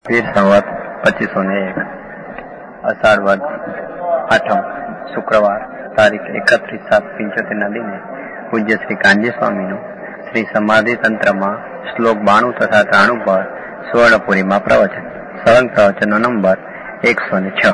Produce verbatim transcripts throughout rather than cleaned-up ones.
વીર સંવત પચીસો ને એક અષાઢ વદ આઠમ શુક્રવાર તારીખ એકત્રીસ સાત પિંચોતેર ના દિને પૂજ્ય શ્રી કાનજી સ્વામીનું શ્રી સમાધિ તંત્રમાં શ્લોક બાણું તથા ત્રાણું પર સુવર્ણપુરીમાં પ્રવચન. સળંગ પ્રવચનનો નંબર એકસો ને છ.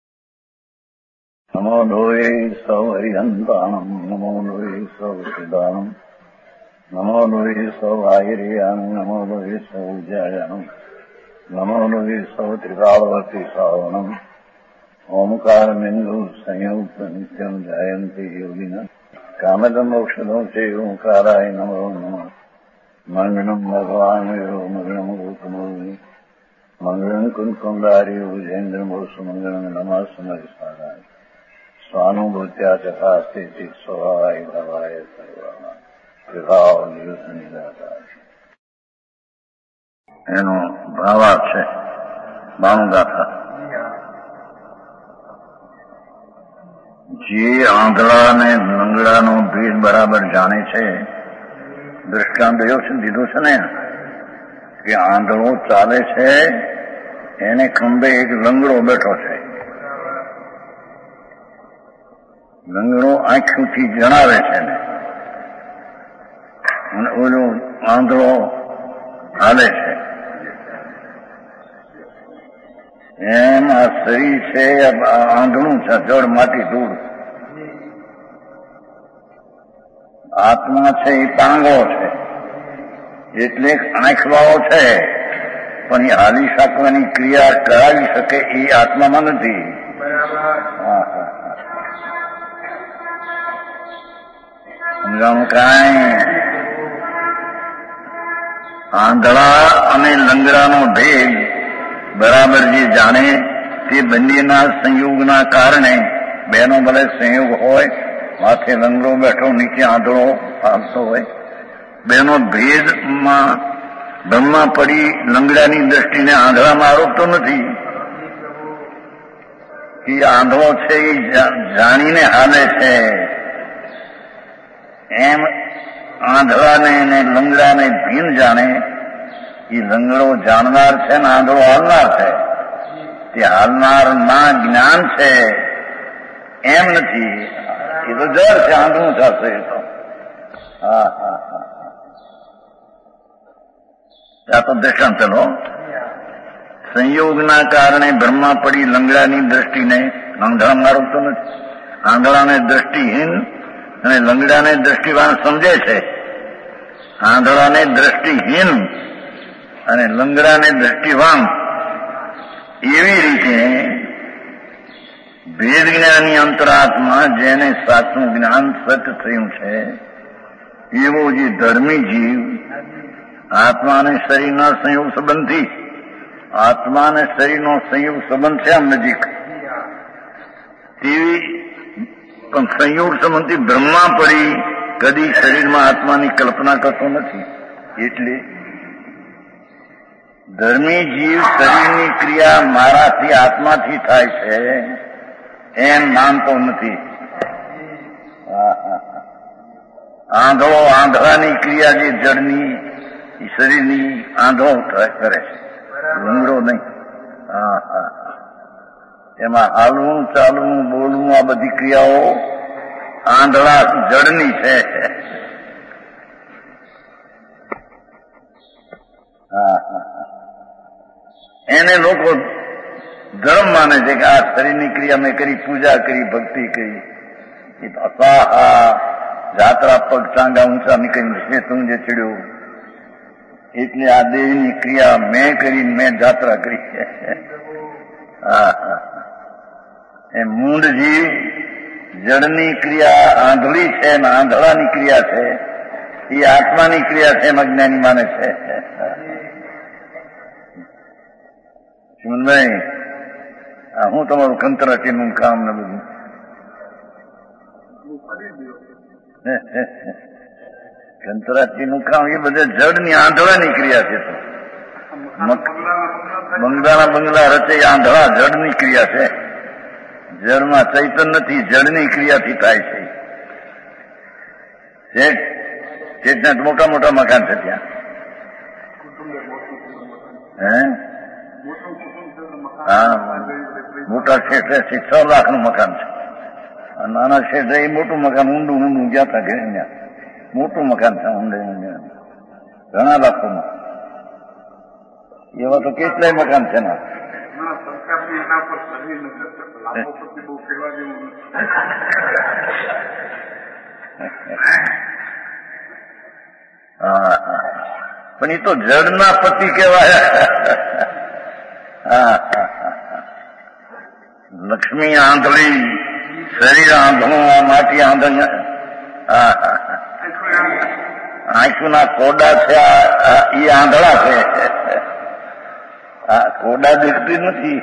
નમો લોહે સૌ હરિહંતાણમ, નમો લોહે સૌ સિદ્ધાણમ, નમો લોહે સૌ આહિર્યાણમ, નમો લોહે સૌ જયાણમ, નમો લોહે સૌ ત્રિકાળવતી શ્રાવણમ. ઓમકાર બિંદુ સંયુક્ત નિત્યમ જયંતિ યોગિના કામદમ ઔષધો છે ઓંકારાય નમો નમઃ. મંગળમ ભગવાન મંગળમ ગૌતમોની મંગળમ કુંકુંડારી ભુજેન્દ્ર મોસુ મંગળમ નમઃ સમરિસારાય સ્વાનુભૂત્યા તથા સ્થિતિ સ્વભાવાય ભવાય સર્વમાં વિભાવ નિયુદ્ધ નિરાકાર. એનો ભાવાર્થ છે બાણું ગાથા. જે આંધળા ને લંગડાનો ભેદ બરાબર જાણે છે, દ્રષ્ટાંત દીધું છે ને કે આંધળો ચાલે છે, એને ખંભે એક લંગડો બેઠો છે. લંગડો આંખોથી જણાવે છે ને, અને ઓલો આંધળો હાલે છે. એમ આ શરીર છે આંધળું છે, જળ માટી ધૂળ. આત્મા છે એ પાંગો છે, એટલે આંખવાળો છે, પણ એ હાલી શકવાની ક્રિયા કરાવી શકે એ આત્મામાં નથી. સમજાણું કાંઈ? આંધળા અને લંગડાનો ભેદ બરાબર જે જાણે તે બંનેના સંયોગના કારણે, બેનો ભલે સંયોગ હોય, માથે લંગડો બેઠો નીચે આંધળો હાલતો હોય, બેનો ભેદમાં બ્રહ્મા પડી લંગડાની દ્રષ્ટિને આંધળામાં આરોપતો નથી. એ આંધળો છે એ જાણીને હાલે છે. એમ આંધળાને અને લંગડાને ભીન જાણે. એ લંગડો જાણનાર છે ને આંધળો હાલનાર છે. તે હાલનાર ના જ્ઞાન છે એમ નથી. એ તો જળ છે, આંધળું થશે એ તો. હા હા હા આ તો દ્રષ્ટાંત પેલો. સંયોગના કારણે બ્રહ્મા પડી લંગડાની દ્રષ્ટિને આંધળામાં આરોપતો નથી. આંધળાને દ્રષ્ટિહીન અને લંગડાને દ્રષ્ટિવાન સમજે છે. આંધળાને દ્રષ્ટિહીન અને લંગડાને દ્રષ્ટિવાન એવી રીતે ભેદ જ્ઞાની અંતરાત્મા, જેને સાચું જ્ઞાન સત્ય થયું છે, એવો જે ધર્મી જીવ આત્મા અને શરીરના સંયોગ સંબંધથી, આત્મા અને શરીરનો સંયોગ સંબંધ છે આમ નજીક, તેવી પણ સંયોગ સંબંધથી બ્રહ્મા પડી કદી શરીરમાં આત્માની કલ્પના કરતો નથી. એટલે ધર્મી જીવ શરીરની ક્રિયા મારાથી આત્માથી થાય છે એમ માનતો નથી. આંધળો આંધળાની ક્રિયા જે જળની શરીરની આંધળો કરે છે, લંગડો નહીં. હા હા એમાં હાલવું, ચાલવું, બોલવું, આ બધી ક્રિયાઓ આંધળા જળની છે. હા હા એને લોકો ધર્મ માને છે કે આ શરીરની ક્રિયા મેં કરી, પૂજા કરી, ભક્તિ કરી, જાત્રા પગ ચાંગા ઊંચા નીકળી છે તું જે ચડ્યો, એટલે આ દેહની ક્રિયા મેં કરી, મેં જાત્રા કરી. હા હા એ મૂંડ જીવ જળની ક્રિયા આંધળી છે ને આંધળાની ક્રિયા છે, એ આત્માની ક્રિયા છે એમ અજ્ઞાની માને છે. ચીમનભાઈ, હું તમારું કંતરાટીનું કામ ને બધું કંતરાટીનું કામ એ બધા જળની આંધળાની ક્રિયા છે. બંગલાના બંગલા રચે આંધળા જળની ક્રિયા છે. જળમાં ચૈતન્ય નથી, જળની ક્રિયાથી થાય છે. મોટા મોટા મકાન છે ત્યાં. હે હા, મોટા ક્ષેત્રે છ લાખ નું મકાન છે. નાના ક્ષેત્રે એ મોટું મકાન ઊંડું ઊંડું ગયા હતા ઘરે ત્યાં મોટું મકાન છે ઊંડે ઊંડે ઘણા લાખોમાં. એવા તો કેટલાય મકાન છે ને. હા હા, પણ એ તો જળના પતિ કહેવાય. હા હા હા, લક્ષ્મી આંધળી, શરીર આંધળું, માટી આંધળ. હા હા, આંખના કોડા છે એ આંધળા છે. હા, કોડા દેખતી નથી.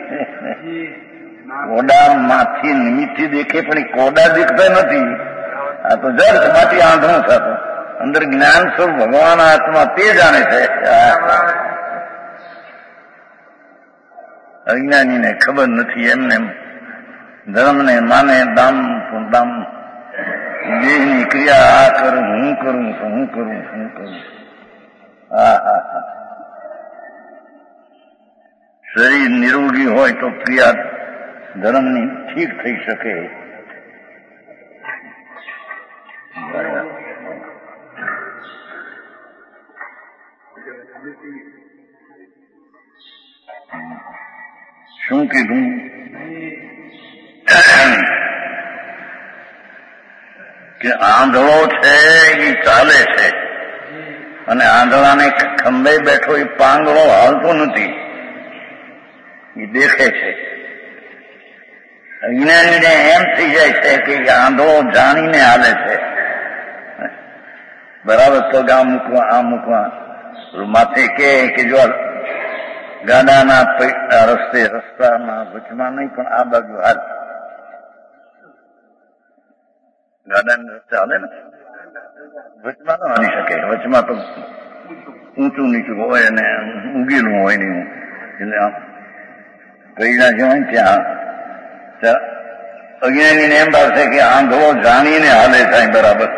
કોડા માથી નિમિત્તથી દેખે પણ એ કોડા દેખતા નથી. આ તો જળ માટી આંધળું થતું. અંદર જ્ઞાન સ્વરૂપ ભગવાન આત્મા તે જાણે છે. અજ્ઞાનીને ખબર નથી. એમને ધર્મને માને દામ દામ દેહની ક્રિયા આ કરું હું કરું છું હું કરું હું કરું. હા હા હા, શરીર નિરોગી હોય તો ક્રિયા ધર્મની ઠીક થઈ શકે. શું કીધું? કે આંધળો છે એ ચાલે છે અને આંધળાને ખંભે બેઠો એ પાંગળો હાલતો નથી, એ દેખે છે. અજ્ઞાનીને એમ થઈ જાય છે કે આંધળો જાણીને હાલે છે. બરાબર પગ આ મૂકવા આ મૂકવા માથે કે જો ગાડાના રસ્તે રસ્તાના વચમાં નહીં પણ આ બાજુ હાલ. ગાડાના રસ્તે હાલે ને વચમાં ન હાલી શકે. વચમાં તો ઊંચું નીચું હોય અને ઊંઘેલું હોય નહીં. એટલે આમ કઈડા જે હોય ને ત્યાં અજ્ઞાનીને એમ ભાવશે કે આંધળો જાણીને હાલે થાય. બરાબર,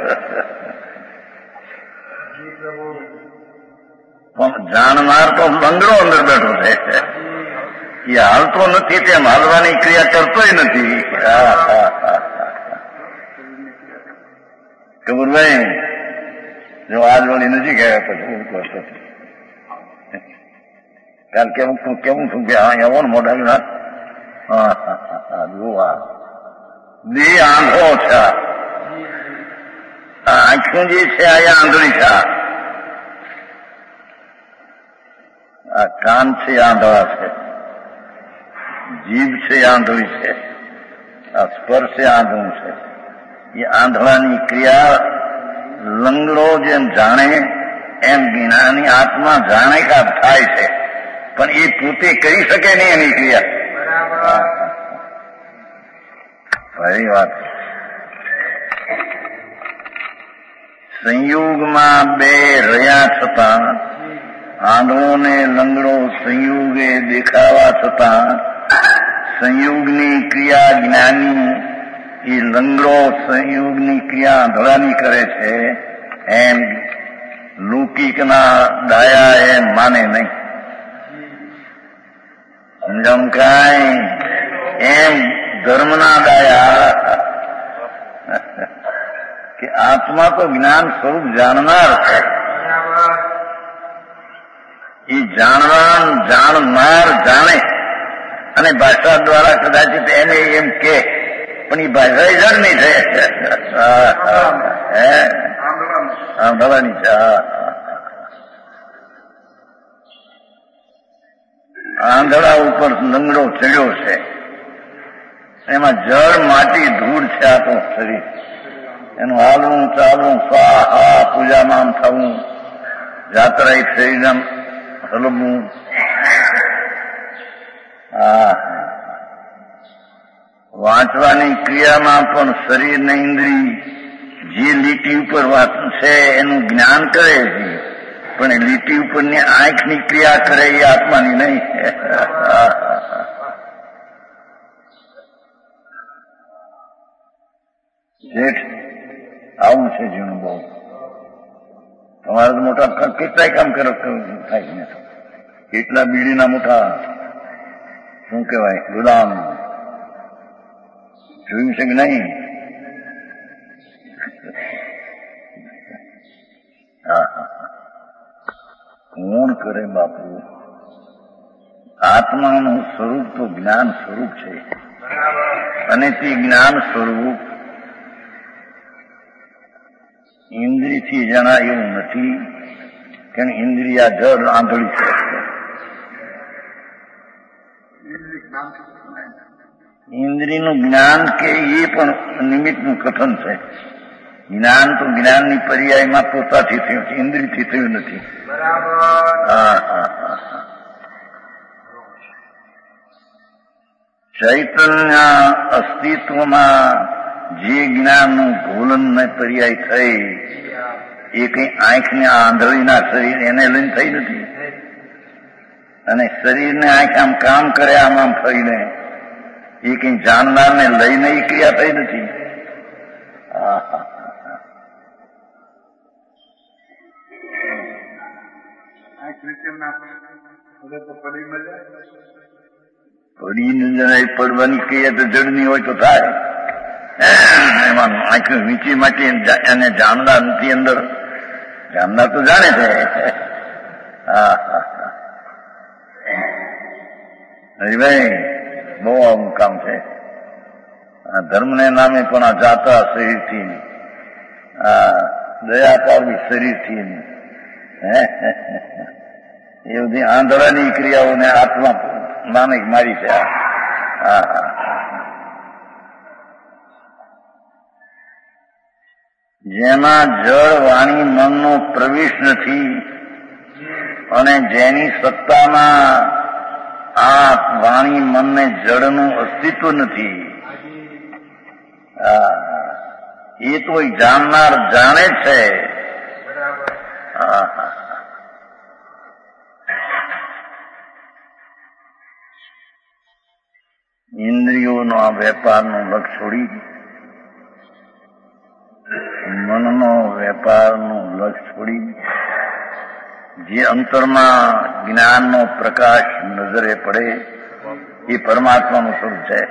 પણ જાણનાર તો લંગડો અંદર બેઠો છે. એ હાલતો નથી, તેમ હાલવાની ક્રિયા કરતોય નથી. કબૂરભાઈ જો આજ વળી નજીક આવ્યા પછી હું કરતો કારણ કેવું છું કેવું છું કે હા એવો ને મોઢા ના. હા હા હા, જોવા દેહ આંધળો છે. આંખું જે છે આ આંધળી છે. આ કાન છે આંધળા છે, જીભ છે આંધળી છે, આ સ્પર્શ આંધળું છે. એ આંધળાની ક્રિયા લંગડો જેમ જાણે એમ જ્ઞાની આત્મા જાણે કા થાય છે, પણ એ પોતે કરી શકે નહીં એની ક્રિયા. ફરી વાત, સંયોગમાં બે રહ્યા છતાં આંધળો ને લંગડો સંયોગે દેખાવા છતાં સંયોગની ક્રિયા જ્ઞાની એ લંગડો સંયોગની ક્રિયા આંધળાની કરે છે એમ લૌકિકના ડાયા એ માને નહીં. સમજણ કાંઈ? એમ ધર્મના ડાયા કે આત્મા તો જ્ઞાન સ્વરૂપ જાણનાર છે. એ જાણવાન જાણનાર જાણે અને ભાષા દ્વારા કદાચિત એને એમ કે પણ એ ભાષા જડ નહીં થાય. આંધળાની છે. આંધળા ઉપર લંગડો ચડ્યો છે. એમાં જળ માટી ધૂળ છે આ તો શરીર. એનું હાલવું ચાલવું સ્વાહા પૂજામાં થવું જાત્રા શરીરમ હલવું. હા, વાંચવાની ક્રિયામાં પણ શરીર ને ઇન્દ્રિય જે લીટી ઉપર વાંચવું છે એનું જ્ઞાન કરે છે, પણ એ લીટી ઉપરની આંખની ક્રિયા કરે એ આત્માની નહીં. શેઠ આવું છે જીવન. બહુ તમારે તો મોટા કેટલાય કામ કરો થાય ને. કેટલા બીડીના મોટા શું કહેવાય, ગુલામ. જોયું છે કે નહીં? હા હા કોણ કરે બાપુ? આત્માનું સ્વરૂપ તો જ્ઞાન સ્વરૂપ છે, અને તે જ્ઞાન સ્વરૂપ ઇન્દ્રિયથી જણાય એવું નથી, કે ઇન્દ્રિયા જળ આંધળી છે. ઇન્દ્રિયનું જ્ઞાન કે એ પણ નિમિત્તનું કથન છે. જ્ઞાન તો જ્ઞાનની પર્યાયમાં પોતાથી થયું છે, ઇન્દ્રિયથી થયું નથી. હા હા હા ચૈતન્ય અસ્તિત્વમાં જે જ્ઞાનનું ભૂલનને પર્યાય થઈ, એ કઈ આંખને આંધળીના શરીર એને લઈને થઈ નથી, અને શરીરને આંખ આમ કામ કરે આમ આમ ફરીને, એ કઈ જાણનારને લઈને એ ક્રિયા થઈ નથી. પડીને જરાય પડવાની કહીએ તો જડની હોય તો થાય. એમાં આંખ વીંચી માટે એને જાણનાર નથી અંદર. જાણનાર તો જાણે છે. હા હા હરિભાઈ બહુ આવું કામ છે. આ ધર્મને નામે પણ આ જાતા શરીરથી, આ દયા પાડવી શરીરથી, એ બધી આંધળાની ક્રિયાઓને આત્મા નામે મારી છે. હા હા જેમાં જળ વાણી મનનો પ્રવેશ નથી, અને જેની સત્તામાં આ વાણી મનને જળનું અસ્તિત્વ નથી, એ તો જાણનાર જાણે છે. ઇન્દ્રિયોનો આ વેપારનું લક્ષ છોડી મનનો વેપારનું લક્ષ છોડી જે અંતરમાં જ્ઞાનનો પ્રકાશ નજરે પડે એ પરમાત્માનું સ્વરૂપ છે.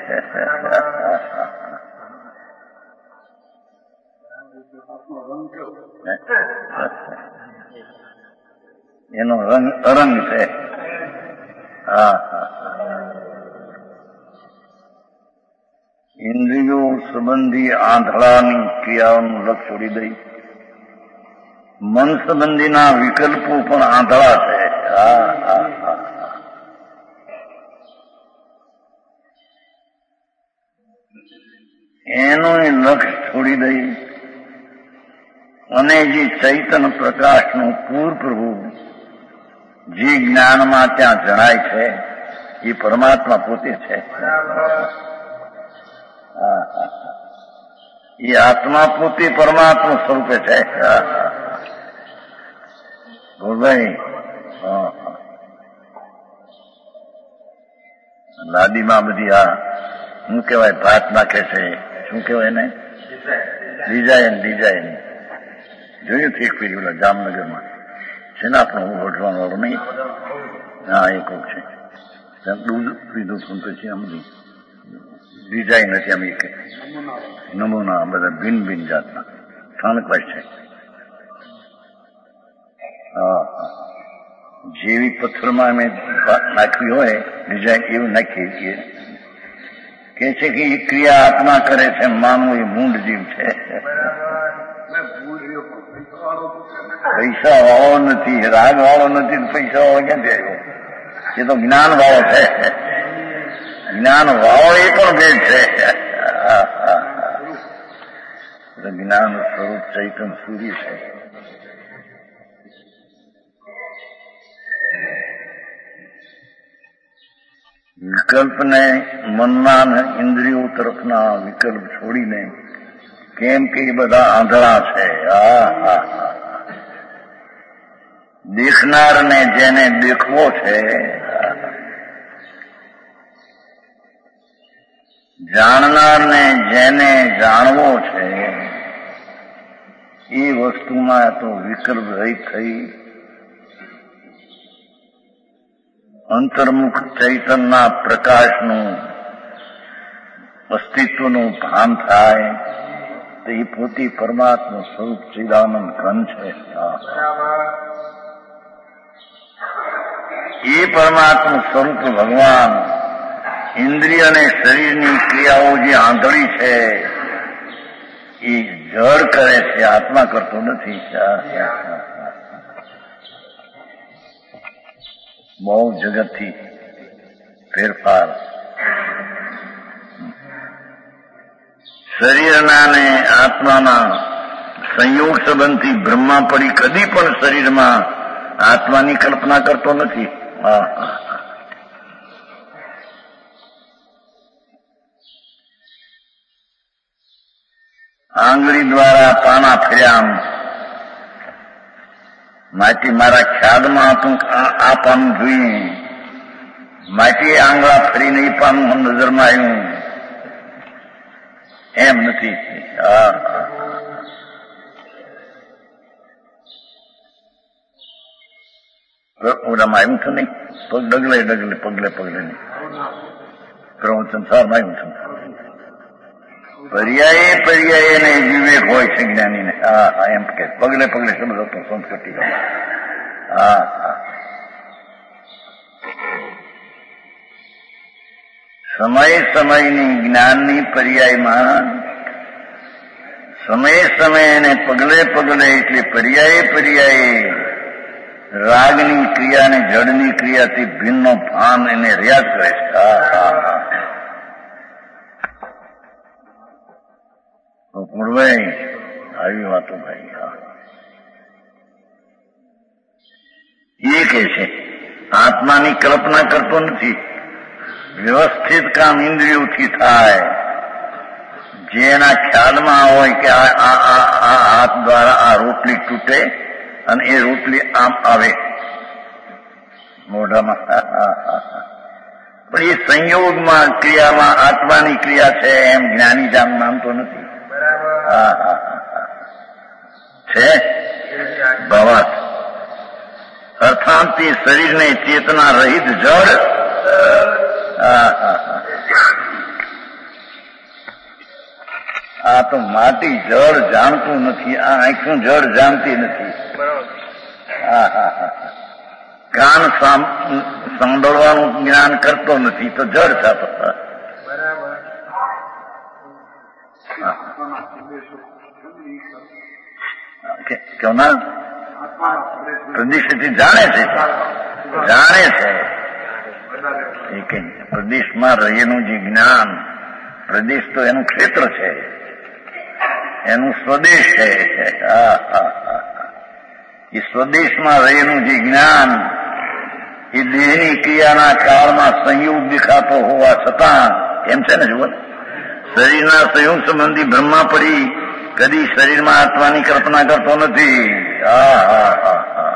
એનો રંગ અરંગ છે. હા હા ઇન્દ્રિયો સંબંધી આંધળાની ક્રિયાઓનું લક્ષ છોડી દઈ મન સંબંધીના વિકલ્પો પણ આંધળા છે. હા હા હા એનું લક્ષ છોડી દઈ અને જે ચૈતન્ય પ્રકાશનું પૂરપ્રભુ જે જ્ઞાનમાં ત્યાં જણાય છે એ પરમાત્મા પોતે છે. એ આત્મા પોતે પરમાત્મા સ્વરૂપે છે. ભાઈ લાદીમાં બધી આ શું કહેવાય ભાત નાખે છે, શું કહેવાય એને, ડિઝાઇન ડિઝાઇન જોયું છે એક પેલી ઓલા જામનગરમાં છે ને આપણું ઓઢવાનું વાળું નહીં. હા એ કહું છે દૂધ પીધું છું પછી આમ ડિઝાઇન હતી આમ એક નમૂના બધા ભિન્ન ભિન્ન જાતના ઠાણકવાય છે. હા જેવી પથ્થરમાં અમે નાખવી હોય ડિઝાઇન એવું નાખીએ છીએ. કે છે કે એ ક્રિયા આત્મા કરે છે, માનવું એ મૂંડ જીવ છે. પૈસા વાળો નથી, રાગ વાળો નથી, પૈસા વાળો ક્યાંથી આવ્યો? એ તો જ્ઞાન વાળો છે. જ્ઞાન વાળો એ પણ ભેદ છે. જ્ઞાન સ્વરૂપ ચૈતન્ય સૂર્ય છે. વિકલ્પને મનના અને ઇન્દ્રિયો તરફના વિકલ્પ છોડીને, કેમ કે એ બધા આંધળા છે. હા હા દેખનારને જેને દેખવો છે, જાણનારને જેને જાણવો છે, એ વસ્તુમાં તો વિકલ્પ રહિત થઈ અંતર્મુખ ચૈતનના પ્રકાશનું અસ્તિત્વનું ભાન થાય તો એ પોતે પરમાત્મા સ્વરૂપ ચિદાનંદ ઘન છે. એ પરમાત્મા સ્વરૂપ ભગવાન ઇન્દ્રિય અને શરીરની ક્રિયાઓ જે આંધળી છે એ જળ કરે છે, આત્મા કરતો નથી. બહુ જગતથી ફેરફાર. શરીરના ને આત્માના સંયોગ સંબંધથી બ્રહ્મા પડી કદી પણ શરીરમાં આત્માની કલ્પના કરતો નથી. આંગળી દ્વારા પાના ફર્યા માટી મારા ખ્યાલમાં હતું આ પાનું જોઈએ, માટી આંગળા ફરીને એ પાનું નજરમાં આવ્યું એમ નથી. ઓલામાં આવ્યું છે નહીં, પગ ડગલે ડગલે પગલે પગલે નહીં પ્રવચન સારમાં આવ્યું છે. પર્યાયે પર્યાયે ને વિવેક હોય છે જ્ઞાનીને. હા હા એમ કે પગલે પગલે શબ્દ હતો સંસ્કૃતિ. હા હા સમય સમયની જ્ઞાનની પર્યાયમાં સમય સમય ને પગલે પગલે એટલે પર્યાયે પર્યાયે રાગની ક્રિયા અને જડની ક્રિયાથી ભિન્નનો ભાન એને રિયાઝ કરે છે. હા હા હા મૂળભાઈ આવી વાતો ભાઈ. હા એ કે છે આત્માની કલ્પના કરતો નથી. વ્યવસ્થિત કામ ઇન્દ્રિયોથી થાય. જેના ખ્યાલમાં હોય કે આ હાથ દ્વારા આ રોટલી તૂટે અને એ રોટલી આમ આવે મોઢામાં. પણ એ સંયોગમાં ક્રિયામાં આત્માની ક્રિયા છે એમ જ્ઞાની જામ માનતો નથી. હા હા છે ભાવાર્થ. અર્થાંત તે શરીરને ચેતના રહિત જળ. આ તો માટી જળ જાણતું નથી, આ આંખું જળ જાણતી નથી. હા હા હા કાન સાંભળવાનું જ્ઞાન કરતો નથી તો જળ થતો. કેવું ના પ્રદેશથી જાણે છે જાણે છે પ્રદેશમાં રહેલું જે જ્ઞાન, પ્રદેશ તો એનું ક્ષેત્ર છે, એનું સ્વદેશ છે. એ સ્વદેશમાં રહેલું જે જ્ઞાન એ દેહની ક્રિયાના કાળમાં સંયોગ દેખાતો હોવા છતાં એમ છે ને જુઓ શરીરના સંયોગ સંબંધી બ્રહ્મા પડી કદી શરીરમાં આત્માની કલ્પના કરતો નથી. હા હા હા હા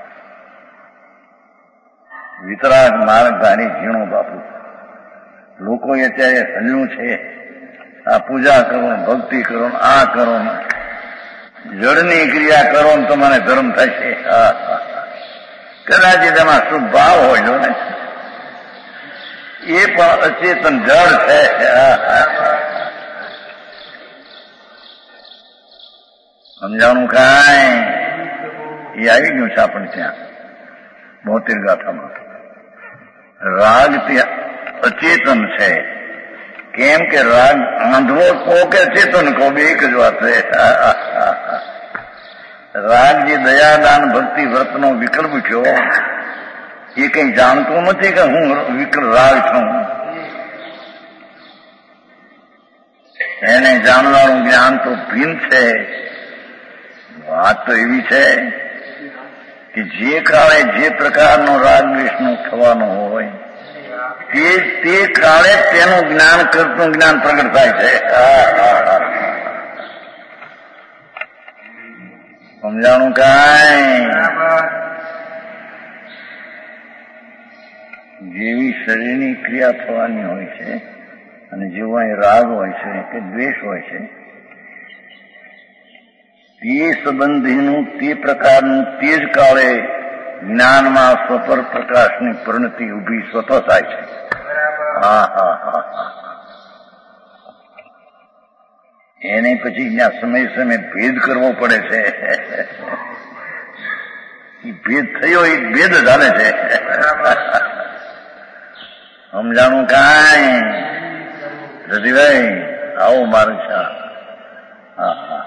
વિતરાગ માર્ગ ધારી ઝીણો બાપુ. લોકોએ અત્યારે હલ્યું છે આ પૂજા કરો, ભક્તિ કરો, આ કરો, જળની ક્રિયા કરો ને તો મને ધર્મ થશે. હા હા કદાચ તેમાં શુભ ભાવ હોય જો ને એ પણ અચેતન જળ છે. સમજાણું કાંઈ એ આવી ગયું છે આપણને ત્યાં બોતેર ગાથામાં. રાગ ત્યાં અચેતન છે. કેમ કે રાગ આંધળો કહો કે ચેતન કહો બે એક જ વાત છે. રાગ જે દયાદાન ભક્તિ વ્રતનો વિકલ્પ થયો એ કઈ જાણતું નથી કે હું વિકલ્પ રાગ છું. એને જાણવાનું જ્ઞાન તો ભિન્ન છે. વાત તો એવી છે કે જે કાળે જે પ્રકારનો રાગ દ્વેષનો થવાનો હોય તે તે કાળે તેનું જ્ઞાન કરતું જ્ઞાન પ્રગટ થાય છે. સમજાણું કાંઈ જેવી શરીરની ક્રિયા થવાની હોય છે અને જેવો અહીં રાગ હોય છે કે દ્વેષ હોય છે તે સંબંધીનું તે પ્રકારનું તે જ કાળે જ્ઞાનમાં સ્વપર પ્રકાશની પરિણતિ ઉભી સ્વતઃ થાય છે. હા હા હા હા એને પછી ત્યાં સમય સમય ભેદ કરવો પડે છે. ભેદ થયો એ ભેદ જ હાલે છે. સમજાણું કાંઈ રતિભાઈ આવો મારું છે. હા હા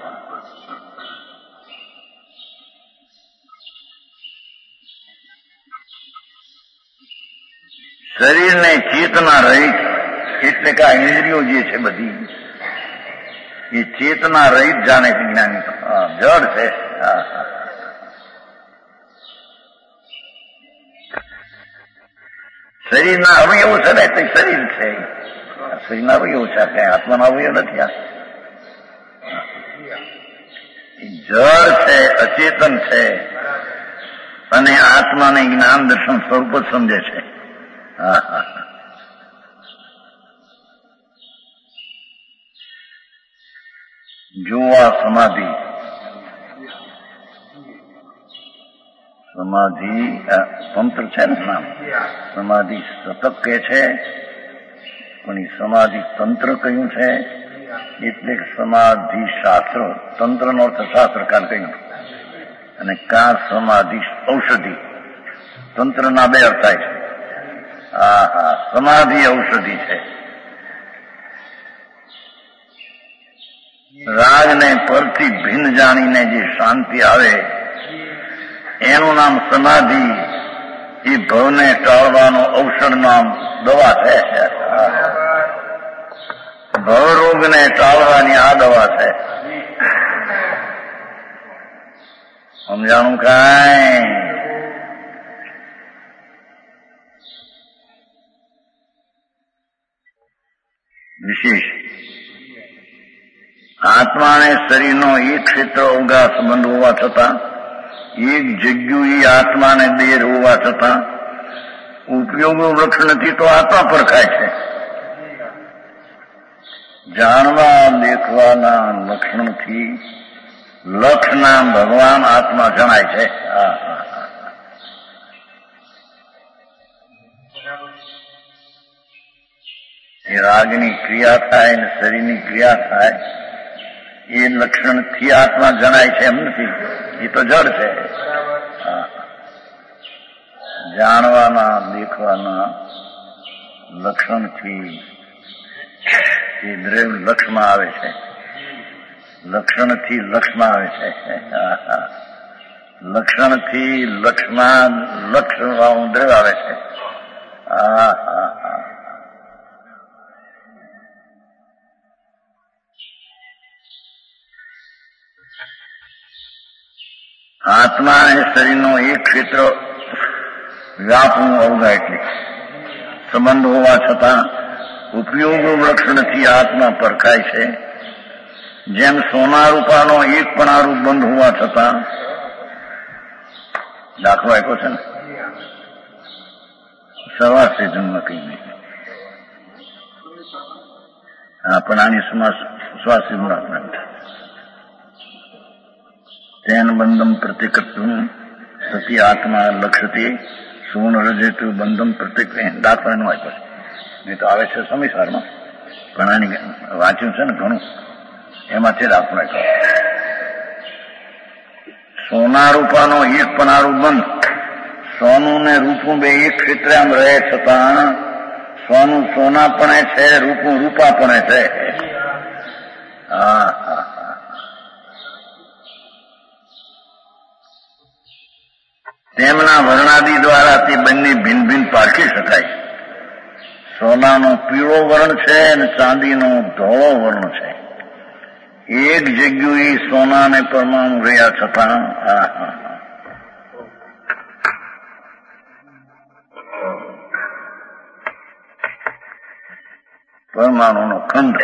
શરીરને ચેતના રહિત એટલે કે આ ઇન્દ્રિયો જે છે બધી એ ચેતના રહિત જાણે છે જ્ઞાની. જડ છે. હા હા શરીરના અવયવો છે ને તે શરીર છે. શરીરના અવયવો છે. ક્યાંય આત્માના અવયવ નથી. આ જળ છે, અચેતન છે અને આત્માને જ્ઞાન દર્શન સ્વરૂપ જ સમજે છે. હા હા જોવા સમાધિ સમાધિ તંત્ર છે ને નામ. સમાધિ સતત કે છે પણ એ સમાધિ તંત્ર કયું છે એટલે સમાધિ શાસ્ત્ર. તંત્રનો અર્થ શાસ્ત્રકાર કહ્યું અને કા સમાધિ ઔષધિ. તંત્રના બે અર્થ થાય છે. હા હા સમાધિ ઔષધિ છે. રાગને પરથી ભિન્ન જાણીને જે શાંતિ આવે એનું નામ સમાધિ. એ ભવને ટાળવાનો ઔષધ નામ દવા છે. ભવરોગને ટાળવાની આ દવા છે. સમજાણું કાંઈ? વિશેષ આત્મા અને શરીરનો એક ક્ષેત્ર અવગા સંબંધ હોવા છતાં, એક જગ્યાએ આત્મા અને દેહ હોવા છતાં ઉપયોગો વૃક્ષ નથી તો આત્મા પરખાય છે. જાણવા દેખવાના લક્ષણથી લક્ષના ભગવાન આત્મા જણાય છે. એ રાગની ક્રિયા થાય ને શરીરની ક્રિયા થાય એ લક્ષણથી આત્મા જણાય છે એમ નથી. એ તો જડ છે. જાણવાના દેખવાના લક્ષણથી એ દ્રવ્ય લક્ષમાં આવે છે. લક્ષણથી લક્ષમાં આવે છે. લક્ષણથી લક્ષમાં લક્ષ દ્રવ્ય આવે છે. હા હા હા આત્મા અને શરીરનો એક ક્ષેત્ર વ્યાપવું અવગા એટલે સંબંધ હોવા છતાં ઉપયોગો વૃક્ષ નથી આત્મા પરખાય છે. જેમ સોના રૂપાનો એક પણારૂપ બંધ હોવા છતાં દાખલો આપ્યો છે ને સવાસે જન્મ કહીને હા પણ આની સ્વાસ્થ્ય રાખવાનું તેન બંધમ પ્રતિકત્વ સતી આત્મા લક્ષતી સુવર્ણ રજેતુ બંધમ પ્રતિક દાખવાનું આપ્યો છે. નહીં તો આવે છે સમીસારમાં પણ આની વાંચ્યું છે ને ઘણું એમાંથી દાખલો આપ્યો. સોના રૂપાનો એક પનારું બંધ. સોનું ને રૂપું બે એક ક્ષેત્રે આમ રહે છતાં સોનું સોના પણ છે, રૂપું રૂપા પણ છે. હા હા તેમના વર્ણાદિ દ્વારા તે બંને ભિન્ન ભિન્ન પારખી શકાય. સોનાનો પીળો વર્ણ છે અને ચાંદીનો ધોળો વર્ણ છે. એક જગ્યાએ સોના ને પરમાણુ રહ્યા છતાં હા હા પરમાણુનો ખંડ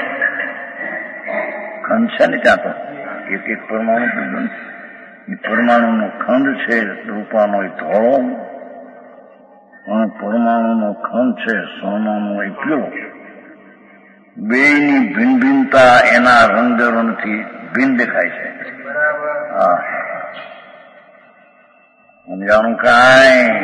ખંડ છે ને ત્યાં તો એક એક પરમાણુ એ પરમાણુનો ખંડ છે રૂપાનો એ ધોળો અને પરમાણુનો ખંડ છે સોનાનો એ પીળો. બેયની ભિન્ન ભિન્નતા એના રંગરણથી ભિન્ન દેખાય છે. હા સમજાણું કાંઈ?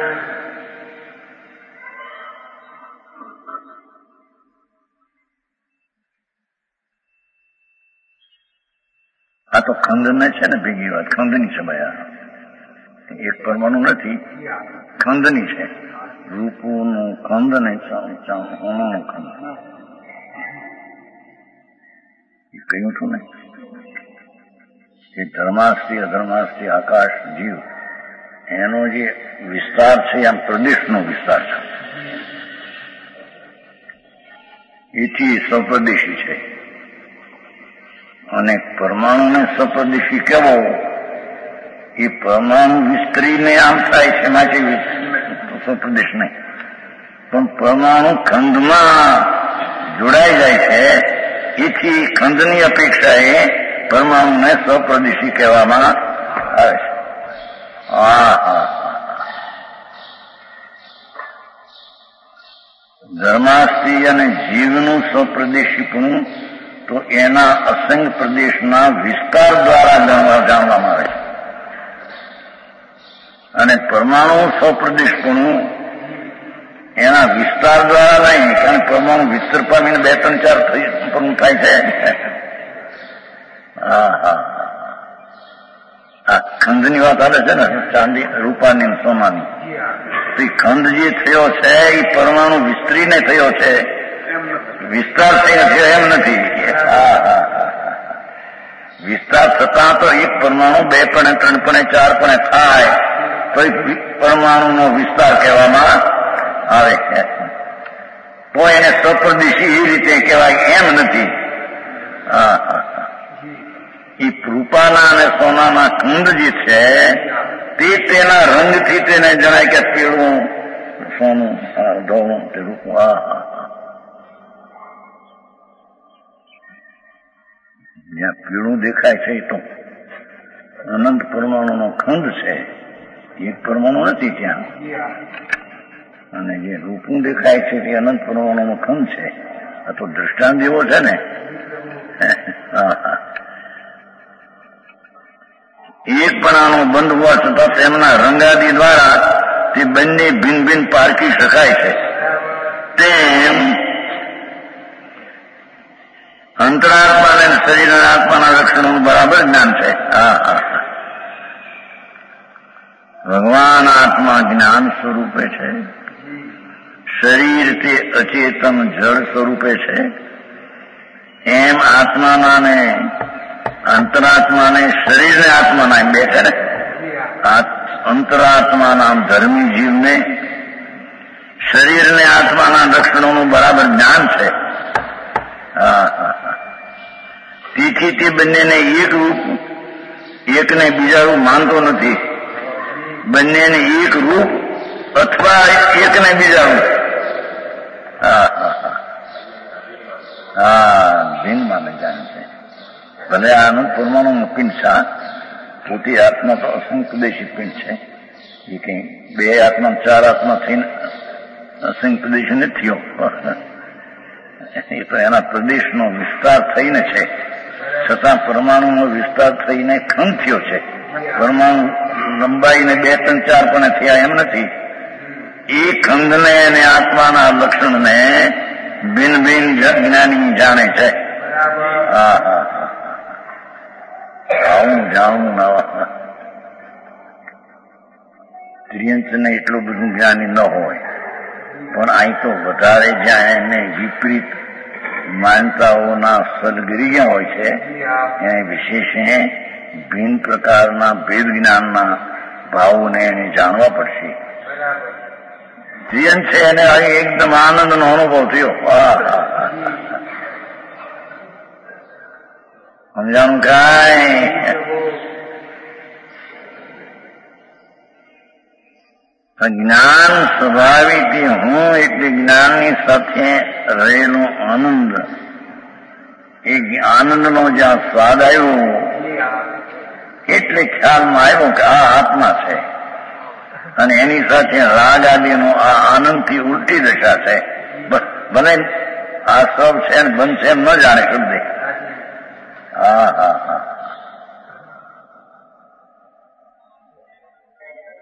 આ તો ખંડ છે ને ભેગી વાત, ખંડની છે ભાઈ. એક પરમાણુ નથી, ખંડની છે. રૂપોનું ખંડ ને અણુનું ખંડ એ કહ્યું છું ને કે ધર્માસ્થી અધર્માસ્થી આકાશ જીવ એનો જે વિસ્તાર છે આમ પ્રદેશનો વિસ્તાર છે, એથી સ્વપ્રદેશી છે. અને પરમાણુને સ્વપ્રદેશી કેવો? એ પરમાણુ વિસ્તરીને આમ થાય છે, માટે સ્વપ્રદેશ નહીં, પણ પરમાણુ ખંડમાં જોડાઈ જાય છે, એથી ખંડની અપેક્ષાએ પરમાણુને સ્વપ્રદેશી કહેવામાં આવે છે. હા હા ધર્માસ્થી અને જીવનું સ્વપ્રદેશીપણું તો એના અસંગ પ્રદેશના વિસ્તાર દ્વારા જાણવામાં આવે છે. અને પરમાણુ સ્વપ્રદેશપણું એના વિસ્તાર દ્વારા નહીં, કારણ પરમાણુ વિસ્તર પામીને બે ત્રણ ચાર પણ થાય છે. હા હા આ ખંડની વાત આવે છે ને, ચાંદી રૂપાની સોનાની. તો એ ખંડ જે થયો છે એ પરમાણુ વિસ્તરીને થયો છે, વિસ્તાર થયો છે એમ નથી. હા હા વિસ્તાર થતા તો એક પરમાણુ બે પણ ત્રણ પણ ચાર પણ થાય તો પરમાણુનો વિસ્તાર કહેવામાં આવે છે. તો એને સ્વપ્રદેશી એ રીતે કહેવાય એમ નથી. હા હા એ રૂપાના અને સોનાના ખંડ જે છે તે તેના રંગથી તેને જણાય કે પીળું સોનું, ધોળું તે રૂપું. હા હા જ્યાં પીળું દેખાય છે એ તો અનંત પરમાણુનો ખંડ છે, એક પરમાણુ નથી ત્યાં. અને જે રૂપું દેખાય છે તે અનંત પરમાણુનો ખંડ છે. આ તો દ્રષ્ટાંત એવો છે ને. એક પણાનો બંધ હોવા છતાં તેમના રંગાદી દ્વારા તે બંને ભિન્ન ભિન્ન પારખી શકાય છે. તેમ અંતરાત્મા અને શરીરના આત્માના લક્ષણોનું બરાબર જ્ઞાન છે. હા હા ભગવાન આત્મા જ્ઞાન સ્વરૂપે છે, શરીર તે અચેતન જળ સ્વરૂપે છે. એમ આત્માના ને અંતરાત્માને શરીરને આત્માના એમ બે છે ને. અંતરાત્માના ધર્મી જીવને શરીરને આત્માના લક્ષણોનું બરાબર જ્ઞાન છે. હા હા તેથી તે બંનેને એક રૂપ, એકને બીજા રૂપ માનતો નથી. બંનેને એક રૂપ અથવા એકને બીજા રૂપ. હા હા હા ભિન્ન માને જાણે છે. ભલે આનંદ પરમાણુ પિંડ છે, પોતે આત્મા તો અસંકદેશી પિંડ છે. એ કઈ બે આત્મા ચાર આત્મા થઈને અસંકદેશી નથી થયો. એ તો એના પ્રદેશનો વિસ્તાર થઈને છે, છતાં પરમાણુનો વિસ્તાર થઈને ખંડ થયો છે. પરમાણુ લંબાઈને બે ત્રણ ચાર પણ થયા એમ નથી. એ ખંડને અને આત્માના લક્ષણને ભિન્ન ભિન્ન જ્ઞાની જાણે છે. હા હા આવું જાણવું નવા ત્રિયંશને એટલું બધું જ્ઞાની ન હોય, પણ અહીં તો વધારે જ્યાં એને વિપરીત માનતાઓના સદગીરી હોય છે એને વિશેષે ભિન્ન પ્રકારના ભેદ જ્ઞાનના ભાવોને એને જાણવા પડશે. ત્રિયંશ છે એને અહીં એકદમ આનંદનો અનુભવ થયો. સમજાણું કાંઈ? જ્ઞાન સ્વાભાવિક હું એટલે જ્ઞાનની સાથે રહેલો આનંદ, એ આનંદનો જ્યાં સ્વાદ આવ્યો એટલે ખ્યાલમાં આવ્યો કે આ આત્મા છે. અને એની સાથે રાગ આદિનો આ આનંદથી ઉલટી દશા છે. ભલે આ સબ છે ને બંધ છે એમ ન જાણે શબ્દે. હા હા હા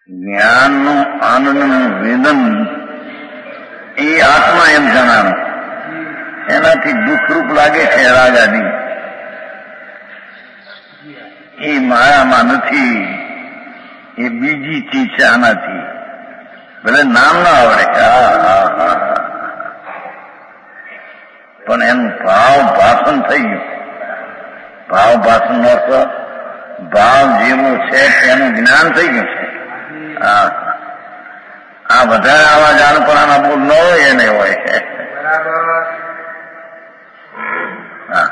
જ્ઞાનનું આનંદનું વેદન એ આત્મા એમ જણાવે. એનાથી દુઃખરૂપ લાગે છે રાગાદી, એ માયામાં નથી, એ બીજી ચીજ છે આનાથી. ભલે નામ ના આવડે, પણ એનું ભાવ ભાષણ થઈ ગયું. ભાવ ભાષણ નો અર્થ ભાવ જેવો છે તેનું જ્ઞાન થઈ ગયું છે. હા, આ વધારે આવા જાણપણાના બોલ ન હોય એને હોય. હા,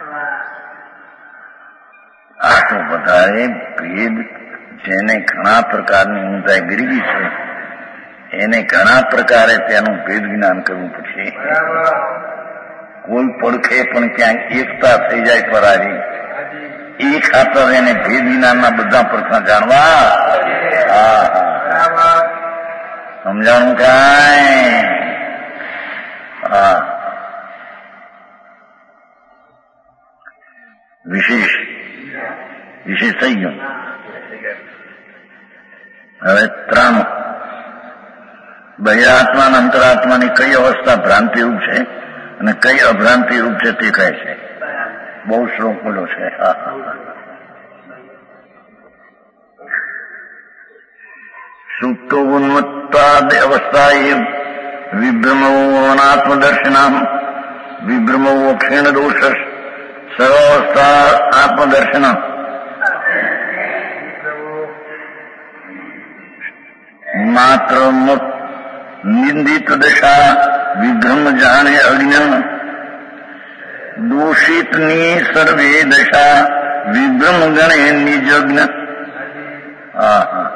આ તો વધારે ભેદ જેને ઘણા પ્રકારની ઊંચાઈ ગીરી છે એને ઘણા પ્રકારે તેનું ભેદ જ્ઞાન કરવું પડશે. કોઈ પડખે પણ ક્યાંક એકતા થઈ જાય પરારી, એ ખાતર એને ભેદ જ્ઞાનના બધા પ્રશ્ન જાણવા. હા, સમજાણું કાંઈ? હા, વિશેષ વિશેષ થઈ ગયું. હવે ત્રણ બહિરાત્મા અને અંતરાત્માની કઈ અવસ્થા ભ્રાંતિ રૂપ છે અને કઈ અભ્રાંતિ રૂપ છે તે કહે છે. બહુ શ્લોક બોલો છે. હા, સુપ્તો ઉન્મત્તાદ અવસ્થા એ વિભ્રમો અનાત્મદર્શનામ વિભ્રમો ક્ષીણ દોષ સર્વાવસ્થા આત્મદર્શન. માત્ર નિંદિત દશા વિભ્રમ જાણે અજ્ઞ દોષિતની સર્વે દશા વિભ્રમ ગણે નિજજ્ઞ. હા હા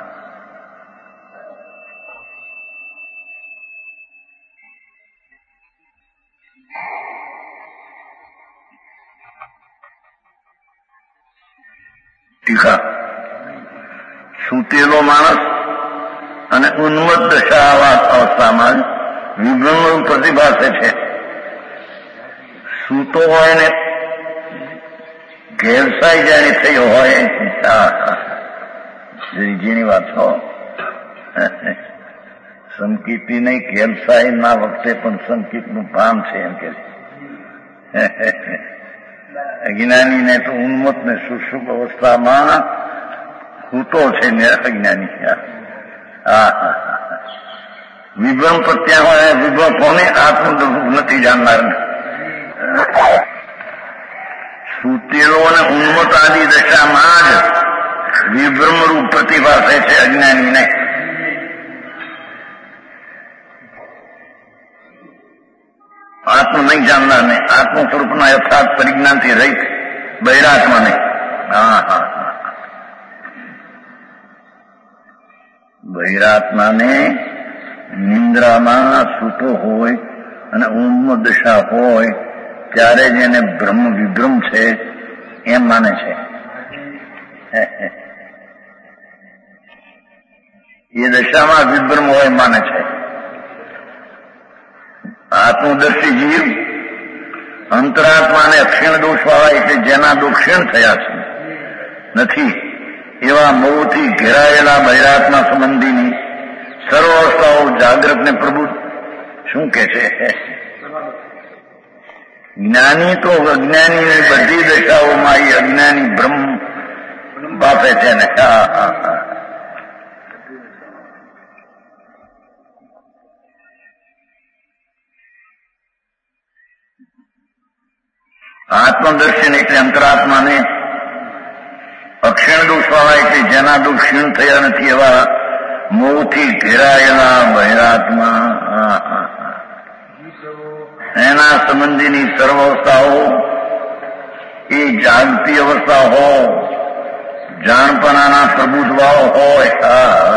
ટીકા. સૂતેલો માણસ અને ઉન્મત્ત દશા અવસ્થામાં વિભ્રમ પ્રતિભાસે છે. સૂતો હોય ને ઘેરસાઈ જાણે થયો હોય. જેની વાત છો સંકિતની નહીં, ઘેરસાઈ ના વખતે પણ સંકિતનું ભાન છે એમ કે અજ્ઞાનીને તો ઉન્મત્ત ને સુષુપ્ત અવસ્થામાં સૂતો છે ને અજ્ઞાની. હા, વિભ્રમ પ્રત્યા હોય. વિભ્રમ કોને? આત્મ નથી જાણનાર. સૂતેલો અને ઉન્મત્ત આદિ દશામાં જ વિભ્રમ રૂપ પ્રતિભા થાય છે અજ્ઞાનીને. આત્મ નહીં જાણનાર ને આત્મ સ્વરૂપના યથાર્થ પરિજ્ઞાનથી રહિત બહિરાત્મા નહીં. હા હા બહિરાત્માને નિંદ્રામાં સૂતો હોય અને ઉન્મત્ત દશા હોય ત્યારે જ એને બ્રહ્મ વિભ્રમ છે એમ માને છે. એ દશામાં વિભ્રમ હોય માને છે. આત્મદર્શી જીવ અંતરાત્માને અક્ષીણ દોષ વાળા એટલે જેના દોષ ક્ષીણ થયા છે નથી એવા મોહથી ઘેરાયેલા બહિરાત્મા સંબંધીની સર્વ અવસ્થાઓ જાગ્રત ને પ્રબુદ્ધ શું કે છે. જ્ઞાની તો અજ્ઞાની બધી દશાઓમાં એ અજ્ઞાની બ્રહ્મ બાપે છે ને. હા હા હા આત્મદર્શન એટલે અંતરાત્માને અક્ષીણ દોષ વાળા એટલે જેના દોષ ક્ષીણ થયા નથી એવા મોહથી ઘેરાયેલા બહિરાત્મા એના સંબંધીની સર્વ અવસ્થાઓ એ જાગતી અવસ્થા હો જાણપણાના પ્રબુદ્ધવાઓ હોય.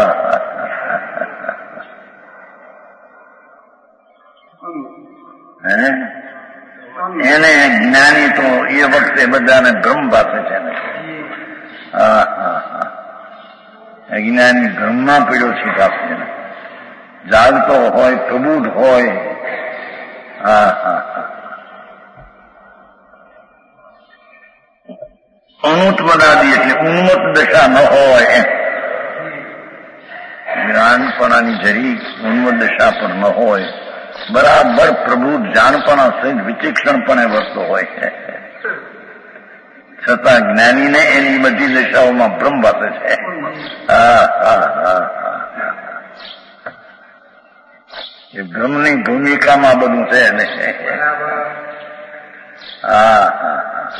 એને જ્ઞાની તો એ વખતે બધાને બ્રહ્મ પાસે છે ને. હા હા હા અજ્ઞાની બ્રહ્મમાં પીડ્યો છે પાસે જાગતો હોય પ્રબુદ્ધ હોય. હા હા હા અનુત્મદાદી એટલે ઉન્મત્ત દશા ન હોય એમ. જાણપણાની જરી ઉન્મદશા પણ ન હોય, બરાબર પ્રભુ જાણપણા સહિત વિચક્ષણપણે વર્તો હોય છે, છતાં જ્ઞાનીને એની બધી દશાઓમાં ભ્રમ ભાસે છે. હા હા હા હા એ ભ્રમની ભૂમિકામાં બધું છે ને. હા હા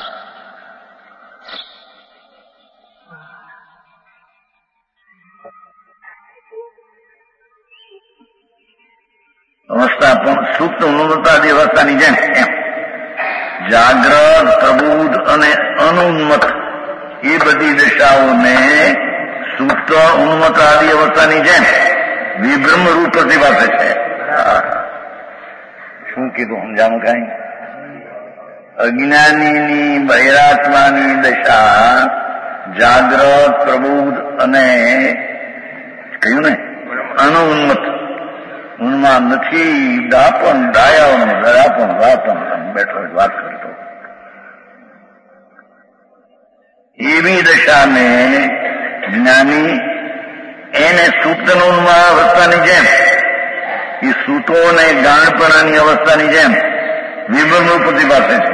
અવસ્થા પણ સુપ્ત ઉન્મત્તાદી અવસ્થાની જેમ જાગ્રત, પ્રબુદ્ધ અને અનુન્મત એ બધી દશાઓને સુપ્ત ઉન્મત્તાદી અવસ્થાની જેમ વિભ્રમ રૂપ પ્રતિભાસે છે. શું કીધું સમજાણું કઈ? અજ્ઞાનીની બહિરાત્માની દશા જાગ્રત, પ્રબુદ્ધ અને કહ્યું ને અનુન્મત ઉન્માન નથી. દાપણ ડાયા દરાપણ રાપણ બેઠો વાત કરતો એવી દશાને જ્ઞાની એને સુપ્તનો ઉન્માન અવસ્થાની જેમ એ સૂતો અને ગાણપણાની અવસ્થાની જેમ વિભ્રમ પ્રતિભાસે છે.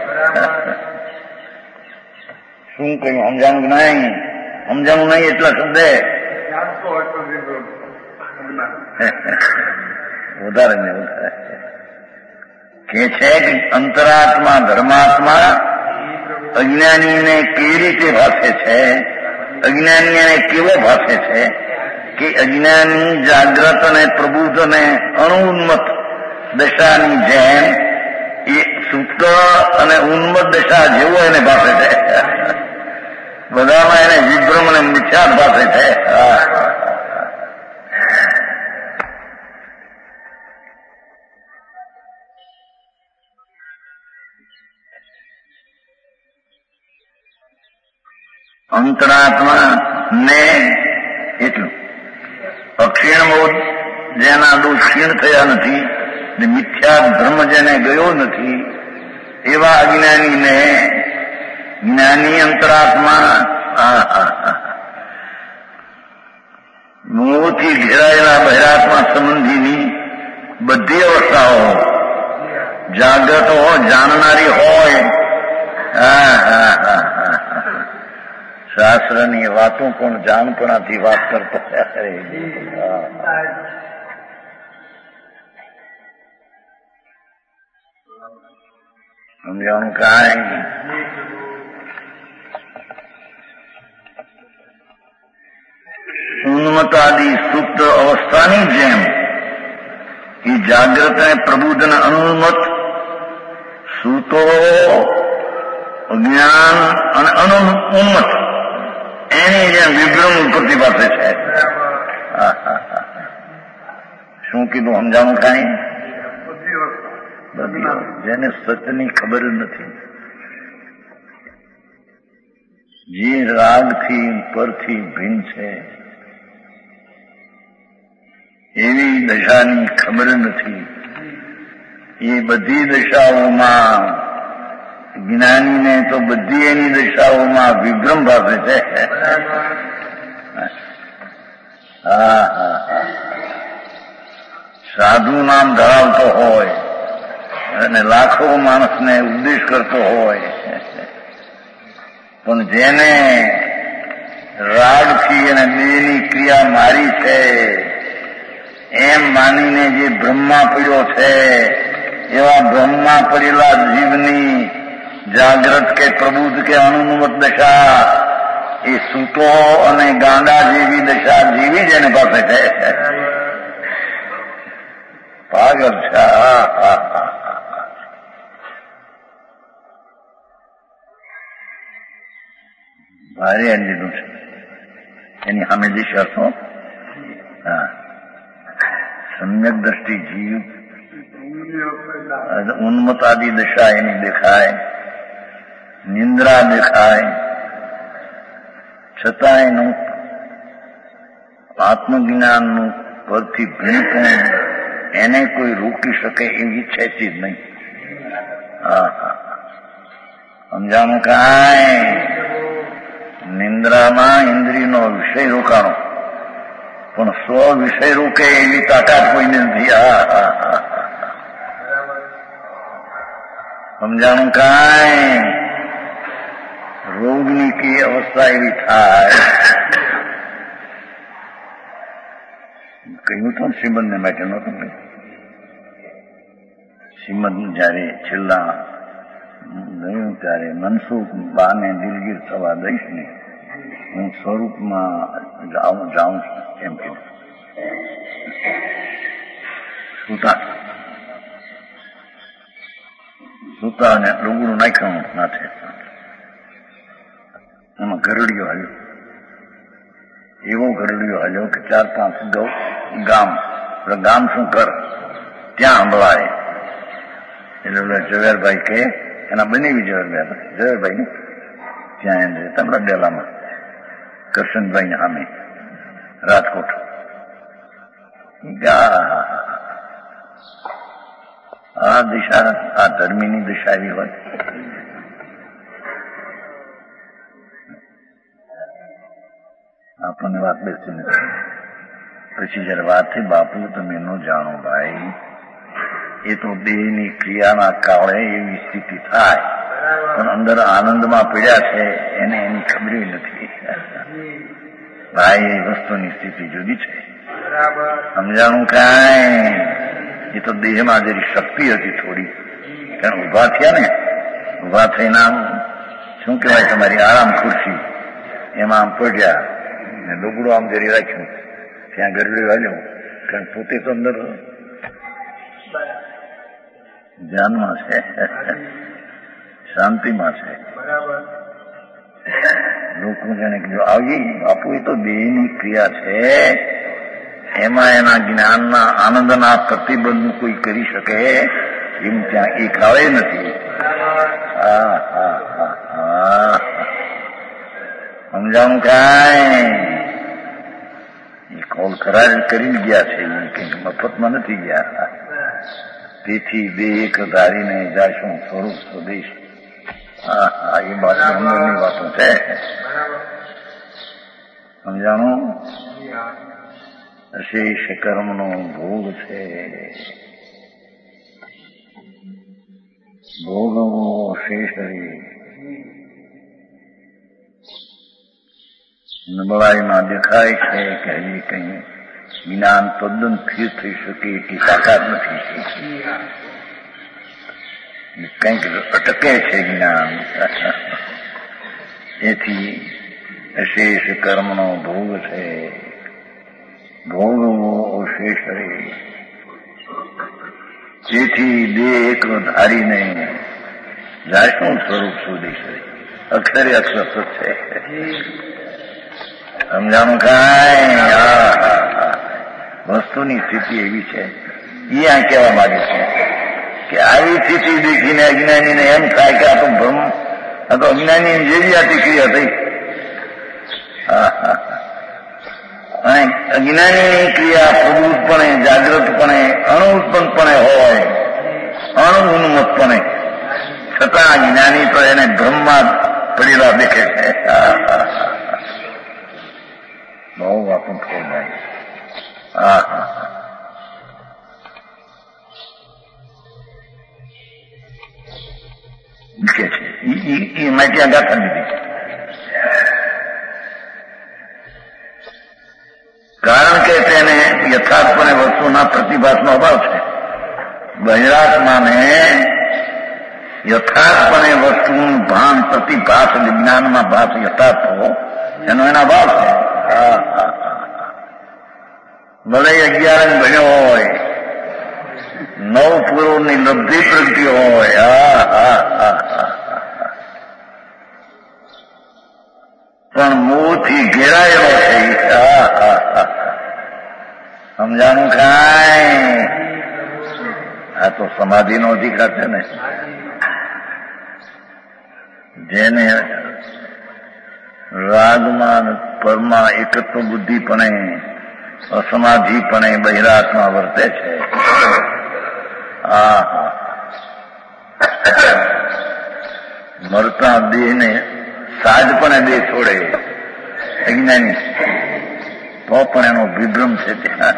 શું કહ્યું સમજાણું નહીં? સમજાણું નહીં એટલા શબ્દ વધારે ને વધારે કે છે કે અંતરાત્મા ધર્માત્મા અજ્ઞાનીને કેવી રીતે ભાસે છે, અજ્ઞાની એને કેવો ભાસે છે કે અજ્ઞાની જાગ્રત અને પ્રબુદ્ધ અને અણુન્મત દશાની જેમ એ સુપ્ત અને ઉન્મત દશા જેવો એને ભાસે છે. બધામાં એને વિભ્રમ અને મિથ્યા ભાસે છે. અંતરાત્મા ને એટલું અક્ષીણ મોદ જેના દોષ ક્ષીણ થયા નથી ને મિથ્યા ધર્મ જેને ગયો નથી એવા અજ્ઞાનીને જ્ઞાની અંતરાત્મા મોહથી ઘેરાયેલા બહિરાત્મા સંબંધીની બધી અવસ્થાઓ જાગ્રત હોય, જાણનારી હોય. હા હા હા શાસ્ત્રની વાતો પણ જાણપણાથી વાત કરતો સમજાણું કાંઈ? ઉન્મતાદી સુપ્ત અવસ્થાની જેમ એ જાગ્રત અને પ્રબુદ્ધ અને અનુન્મત સૂતો જ્ઞાન અને અનુન્મત એની જેમ વિભ્રમ પ્રતિભાસે છે. શું કીધું સમજાણું કાંઈ? જેને સત્યની ખબર નથી, જે રાગથી પરથી ભિન્ન છે એવી દશાની ખબર નથી. એ બધી દશાઓમાં જ્ઞાનીને તો બધી એની દશાઓમાં વિભ્રમ ભાસે છે. હા હા સાધુ નામ ધરાવતો હોય અને લાખો માણસને ઉપદેશ કરતો હોય, પણ જેને રાગથી અને દેહની ક્રિયા મારી છે એમ માનીને જે બ્રહ્મા પડ્યો છે એવા બ્રહ્મા પડેલા જીવની જાગ્રત કે પ્રબુદ્ધ કે અનુન્મત દશા એ સૂતો અને ગાંડા જેવી દશા જેવી જ એને પાસે છે. પાગલ છે. ભારે અંજીનું છે એની સામે જે શરતો હા સમ્યક દ્રષ્ટિ જીવ ઉન્મત આદિ દશા એની દેખાય, નિંદ્રા દેખાય, છતાં એનું આત્મજ્ઞાનનું પરથી ભીણપણ એને કોઈ રોકી શકે એવી ઈચ્છા જ નહીં. હા હા સમજાણું કાંઈ? નિંદ્રામાં ઇન્દ્રિયનો વિષય રોકાણો પણ સ્વ વિષય રોકે એવી તાકાત કોઈને નથી. આ સમજાણું કાંઈ રોગની કઈ અવસ્થા એવી થાય. કહ્યું તો શ્રીમદને માટે નહોતું કહ્યું. શ્રીમદ જયારે છેલ્લા ગયું ત્યારે મનસુખ બાને દિલગીર થવા દઈશ ને હું સ્વરૂપમાં જાઉં જાઉં છું એમ કીધું. સુતા સુતા અને ડુંગળું નાખ્યું માથે, એમાં ગરડીયો હાલ્યો. એવો ગરડીયો હાલ્યો કે ચાર પાંચ ગૌ ગામ ગામ શું કર ત્યાં સંભળાય. એટલે ઓલા ઝવેરભાઈ કે એના બનેવી ઝવેરભાઈ ઝવેરભાઈ ને ત્યાં એમ રહેતા આપણા ડેલામાં કરશનભાઈ ને સામે રાજકોટ. આ દિશા આ ધર્મીની દિશા એવી હોય. આપણને વાત બેસતી નથી. પછી જયારે વાત થઈ બાપુ તમે ન જાણો ભાઈ, એ તો દેહની ક્રિયાના કારણે એવી સ્થિતિ થાય, પણ અંદર આનંદમાં પીડ્યા છે એને એની ખબર નથી. ભાઈ એ વસ્તુની સ્થિતિ જુદી છે. સમજાણું કાંઈ? એ તો દેહમાં જેની શક્તિ હતી થોડી, કારણ ઉભા થયા ને, ઉભા થઈને આમ શું કહેવાય તમારી આરામ ખુરશી એમાં આમ પડ્યા ને ડુગડું આમ જરી રાખ્યું, ત્યાં ગરડ્યું હાલ્યું, કારણ પોતે તો અંદર ધ્યાનમાં છે, શાંતિમાં છે. લોકો જાણે કે જો આવી બાપુ એ તો દેહની ક્રિયા છે, એમાં એના જ્ઞાનના આનંદના પ્રતિબંધ કોઈ કરી શકે એમ ત્યાં એક આવે નથી. હા હા હા હા સમજાણું કાંઈ? એ કોલ કરાર કરીને ગયા છે, કંઈક મફતમાં નથી ગયા. તેથી બે એક ધારીને જાશું સ્વરૂપ સ્વદેશ. હા હા એ વાત અંદરની વાતો છે. સમજાણું? અશેષ કર્મનો ભોગ છે. ભોગવો શેષ રે. નબળાઈમાં દેખાય છે કે હજી કઈ જ્ઞાન તદ્દન સ્થિર થઈ શકે એટલી તાકાત નથી. કંઈક અટકે છે જ્ઞાન. એથી અશેષ કર્મનો ભોગ છે. ભોગવો શેષ રે. જેથી દેહ એકલો ધારીને જાશું સ્વરૂપ સુધી છે. અક્ષરે અક્ષર છે. સમજાણું કાંઈ? વસ્તુની સ્થિતિ એવી છે. એ આ કહેવા માંગે છે કે આવી સ્થિતિ દેખીને અજ્ઞાનીને એમ થાય કે આ તો ભ્રમ, આ તો અજ્ઞાની જેવી આથી ક્રિયા થઈ. હા હા અજ્ઞાનીની ક્રિયા પ્રબુદ્ધપણે, જાગૃતપણે, અણુત્પન્નપણે હોય, અણુન્મતપણે, છતાં જ્ઞાની તો એને ભ્રમમાં પડેલા દેખે છે. બહુ વાતું થઈ જાય. હા હા કે છે એમાં ત્યાં ગાથા લીધી. કારણ કે તેને યથાર્થપણે વસ્તુના પ્રતિભાસનો અભાવ છે. બહિરાત્માને યથાર્થપણે વસ્તુનું ભાન, પ્રતિભાસ, વિજ્ઞાનમાં ભાસ યથાર્થ હો એનો એના ભાવ છે. ભલે અગિયાર ભણ્યો હોય, નવ પૂર્વની લબ્ધિ પ્રગતિ હોય, પણ મોહથી ઘેરાયેલો છે. સમજાણું કાંઈ? આ તો સમાધિનો અધિકાર છે ને. જેને રાગમાં પરમાં એકત્વ બુદ્ધિપણે, અસમાધિપણે બહિરાત્મા વર્તે છે. આ મરતા દેહને સાજપણે દેહ છોડે અજ્ઞાની. તો પણ એનો વિભ્રમ છે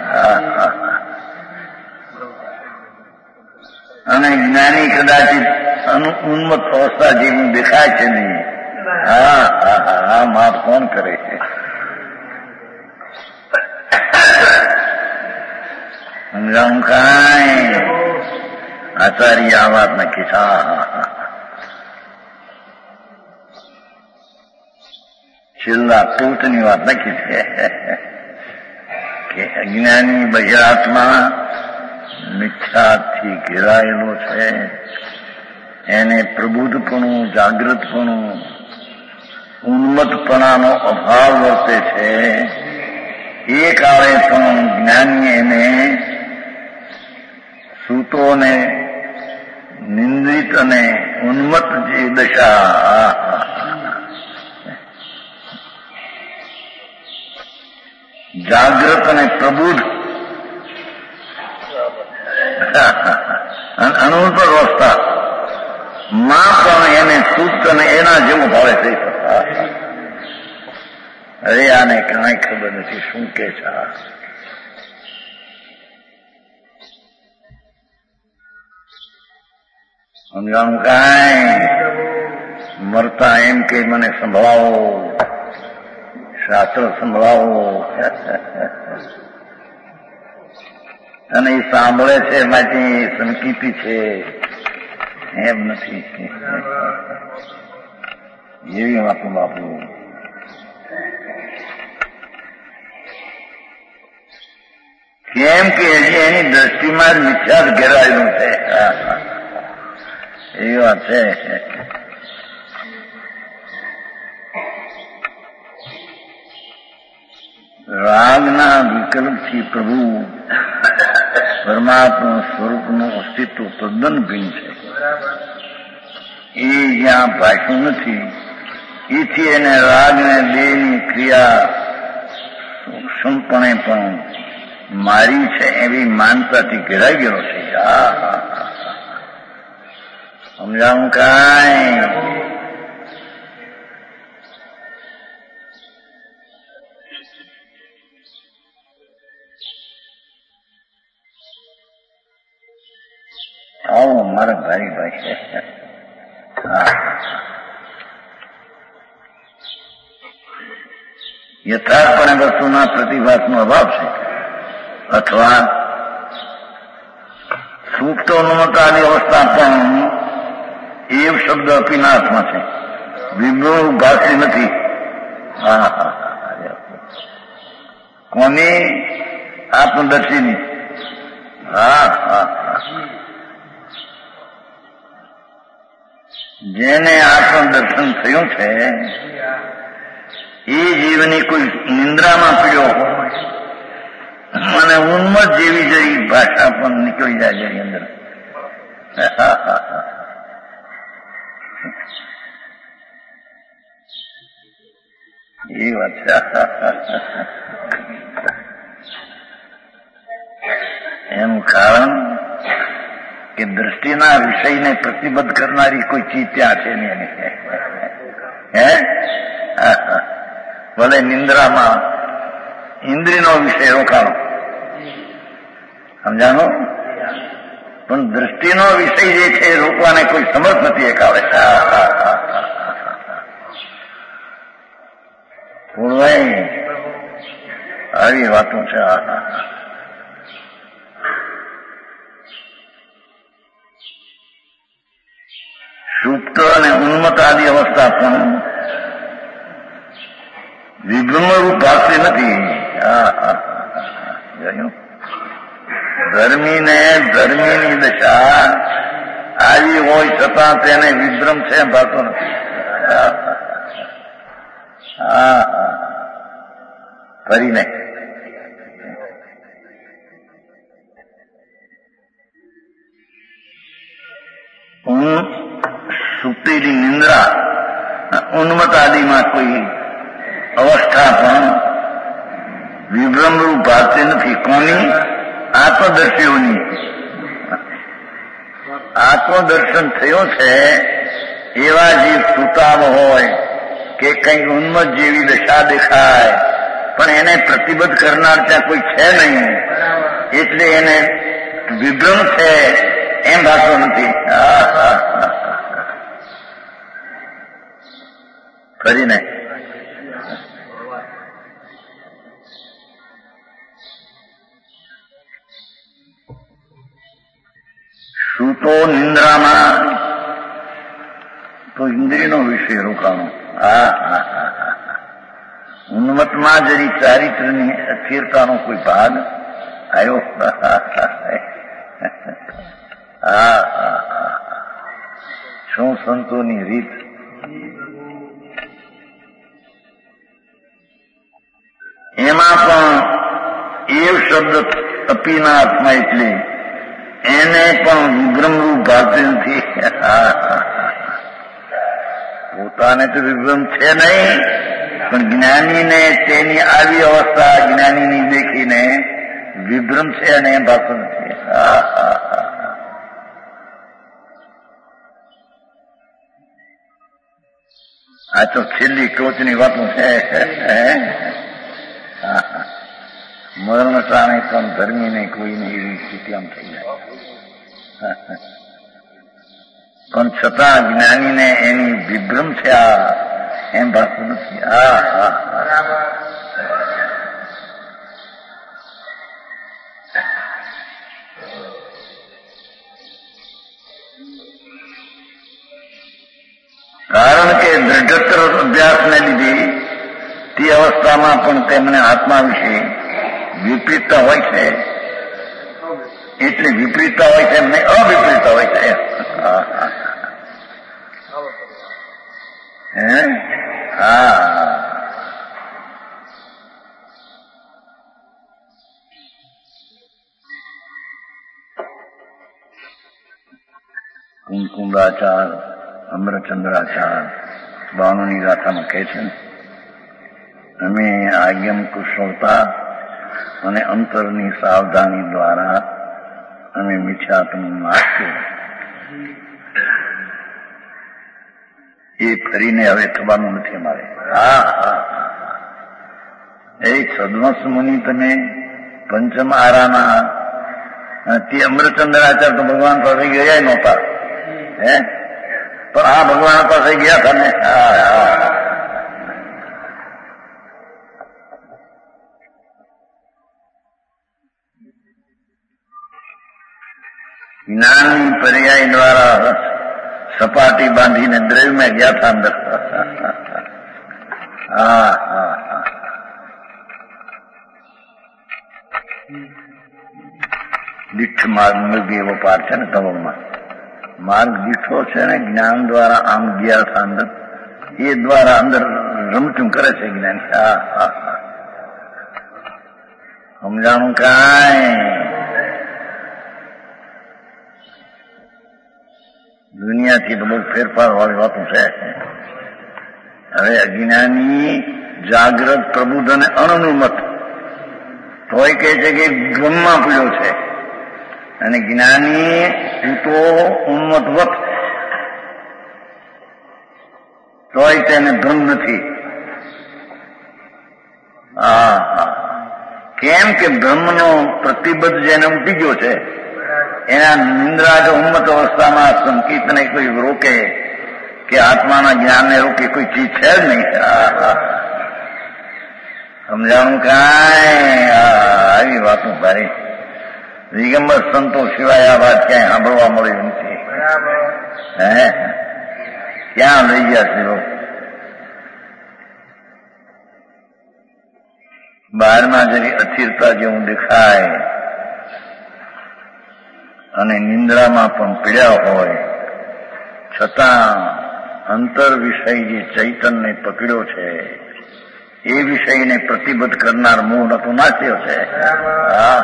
અને જ્ઞાની કદાચિત ઉન્મત્ત અવસ્થા જેવું દેખાય છે નહીં. હા હા હા હા માફ કોણ કરે છે? સમજાવું કાંઈ આચાર્ય આ વાત નક્કી થા છેલ્લા ટોટની વાત નક્કી છે કે અજ્ઞાની બહિરાત્મા મિથ્યાથી ઘેરાયેલો છે. એને પ્રબુદ્ધપણું, જાગૃતપણું, ઉન્મત્તપણાનો અભાવ વર્તે છે. એ કાળે પણ જ્ઞાની એને સૂતો ને નિંદિત અને ઉન્મત્ત જે દશા જાગ્રત અને પ્રબુદ્ધ અનુભવ અવસ્થા માં પણ એને સુપ્ત અને એના જેવું ભાવે થઈ શકતા. અરે આને કાંઈ ખબર નથી શું કે છે. સમજાણું કાંઈ? મરતા એમ કે મને સંભળાવો, શાસ્ત્ર સંભળાવો, અને એ સાંભળે છે માટે સંકિતી છે એમ નથી. એવી વાતો બાપુ. કેમ કે હજી એની દ્રષ્ટિમાં જ મિથ્યા જ ઘેરાયેલું છે. એવી વાત છે. રાગના વિકલ્પથી પ્રભુ પરમાત્મા સ્વરૂપનું અસ્તિત્વ તદ્દન ભિન્ન છે. એ જ્યાં ભાષ્યું નથી એથી એને રાગને દેહની ક્રિયા સૂક્ષ્મપણે પણ મારી છે એવી માનતાથી ઘેરાઈ ગયેલો છે. સમજાવું કાંઈ? આવો મારા ભાઈ ભાઈ. હા, યથાર્થપણે વસ્તુના પ્રતિભાસનો અભાવ છે અથવા સુપ્તોન્મત્તાની અવસ્થા પણ એવ શબ્દ અપિનાથમાં છે. વિભ્રમ ભાષી નથી. હા હા કોની? આત્મદર્શીની. હા હા જેને આત્મદર્શન થયું છે એ જીવની કોઈ નિંદ્રામાં પીડ્યો હોય અને ઉન્મત્ત જેવી જઈ ભાષા પણ નીકળી જાય જેની અંદર. એ વાત છે. એનું કારણ કે દ્રષ્ટિના વિષયને પ્રતિબદ્ધ કરનારી કોઈ ચીજ ત્યાં છે નહીં. હે ભલે નિંદ્રામાં ઇન્દ્રિયનો વિષય રોકાણો, સમજાણો, પણ દ્રષ્ટિનો વિષય જે છે એ રોકવાને કોઈ સમર્થ નથી એકાવે. થોડું આવી વાતો છે. સુપ્ત અને ઉન્મત્ત આદિ અવસ્થા પણ વિભ્રમરૂપ ભાષી નથી. ધર્મીને ધર્મીની દશા આવી હોય છતાં તેને વિભ્રમ છે ભાતો નથી. હા ફરીને સુપ્તિની નિંદ્રા ઉન્મત્ત આદિમાં કોઈ અવસ્થા પણ વિભ્રમરૂપ ભાષી નથી. કોની? આત્મદર્શીઓની. આત્મદર્શન થયું છે એવા જે સુતાવ હોય કે કંઈક ઉન્મત્ત જેવી દશા દેખાય પણ એને પ્રતિબદ્ધ કરનાર ત્યાં કોઈ છે નહીં, એટલે એને વિભ્રમ છે એમ ભાષો નથી. ફરીને સૂતો નિંદ્રામાં તો ઇન્દ્રિયનો વિષય રોકાણો. હા હા હા હા ઉન્મતમાં જરી ચારિત્રની અસ્થિરતાનો કોઈ ભાગ આવ્યો. હા હા શું સંતોની રીત. એમાં પણ એવ શબ્દ અપીના હાથમાં એટલે એને પણ વિભ્રમરૂપ ભાવતી નથી. પોતાને તો વિભ્રમ છે નહીં, પણ જ્ઞાનીને તેની આવી અવસ્થા જ્ઞાનીની દેખીને વિભ્રમ છે અને એમ ભાવતું નથી. આ તો છેલ્લી ટોચની વાતો છે. મરણ ટાણે પણ ધર્મીને કોઈને એવી સ્થિતિ આમ થઈ જાય, પણ છતાં જ્ઞાનીને એની વિભ્રમ છે આ એમ ભાવતું નથી. હા હા કારણ કે દ્રઢતર અભ્યાસને લીધે તે અવસ્થામાં પણ તેમને આત્મા વિશે વિપરીતતા હોય છે. એટલે વિપરીતતા હોય છે એમને અવિપરીતતા હોય છે. હે હા કુમકુંડાચાર અમરચંદ્રાચાર બાણુની ગાથામાં કહે છે ને, અમે આજ્ઞમ કુશળતા અને અંતરની સાવધાની દ્વારા અમે મિથ્યાત્મ નાખ્યો. એ ફરીને હવે થવાનું નથી અમારે. હા હા એ સદવંશ મુનિ તમે પંચમ આરાના તે અમરચંદ્રાચાર તો ભગવાન પાસે ગયા નહોતા, હે પણ આ ભગવાન પાસે ગયા હતા ને. જ્ઞાનની પર્યાય દ્વારા સપાટી બાંધીને દ્રવ્યમાં ગયા હતા અંદર. હા હા હા દીઠ માર્ગ મૃગ એવો પાર છે ને તવમાં માર્ગ દીઠો છે ને જ્ઞાન દ્વારા આમ ગયા હતા અંદર, એ દ્વારા અંદર રમતું કરે છે જ્ઞાન. હા હા હા સમજાણું કાંઈ. દુનિયાથી તો બહુ ફેરફાર વાળી વાતો છે. હવે અજ્ઞાની જાગ્રત પ્રબુદ્ધ અને અણનુમત તોય કહે છે કે ભ્રમમાં પીડ્યો છે, અને જ્ઞાની સૂતો ઉન્મતવત તોય તેને ભ્રમ નથી. હા હા કેમ કે બ્રહ્મનો પ્રતિબદ્ધ જેને ઉઠી ગયો છે એના નિંદ્રા કે ઉન્મત અવસ્થામાં સંકિતને કોઈ રોકે કે આત્માના જ્ઞાનને રોકે કોઈ ચીજ છે જ નહીં. સમજાણું કાંઈ. આવી વાતો ભારે દિગંબર સંતો સિવાય આ વાત ક્યાંય સાંભળવા મળ્યું નથી. હે ક્યાં લઈ ગયા છે લોકો? બહારમાં જરી અસ્થિરતા જેવું દેખાય અને નિંદ્રામાં પણ પીડ્યા હોય છતાં અંતર વિષય જે ચૈતનને પકડ્યો છે એ વિષયને પ્રતિબદ્ધ કરનાર મૂળ તો નાચ્યો છે. હા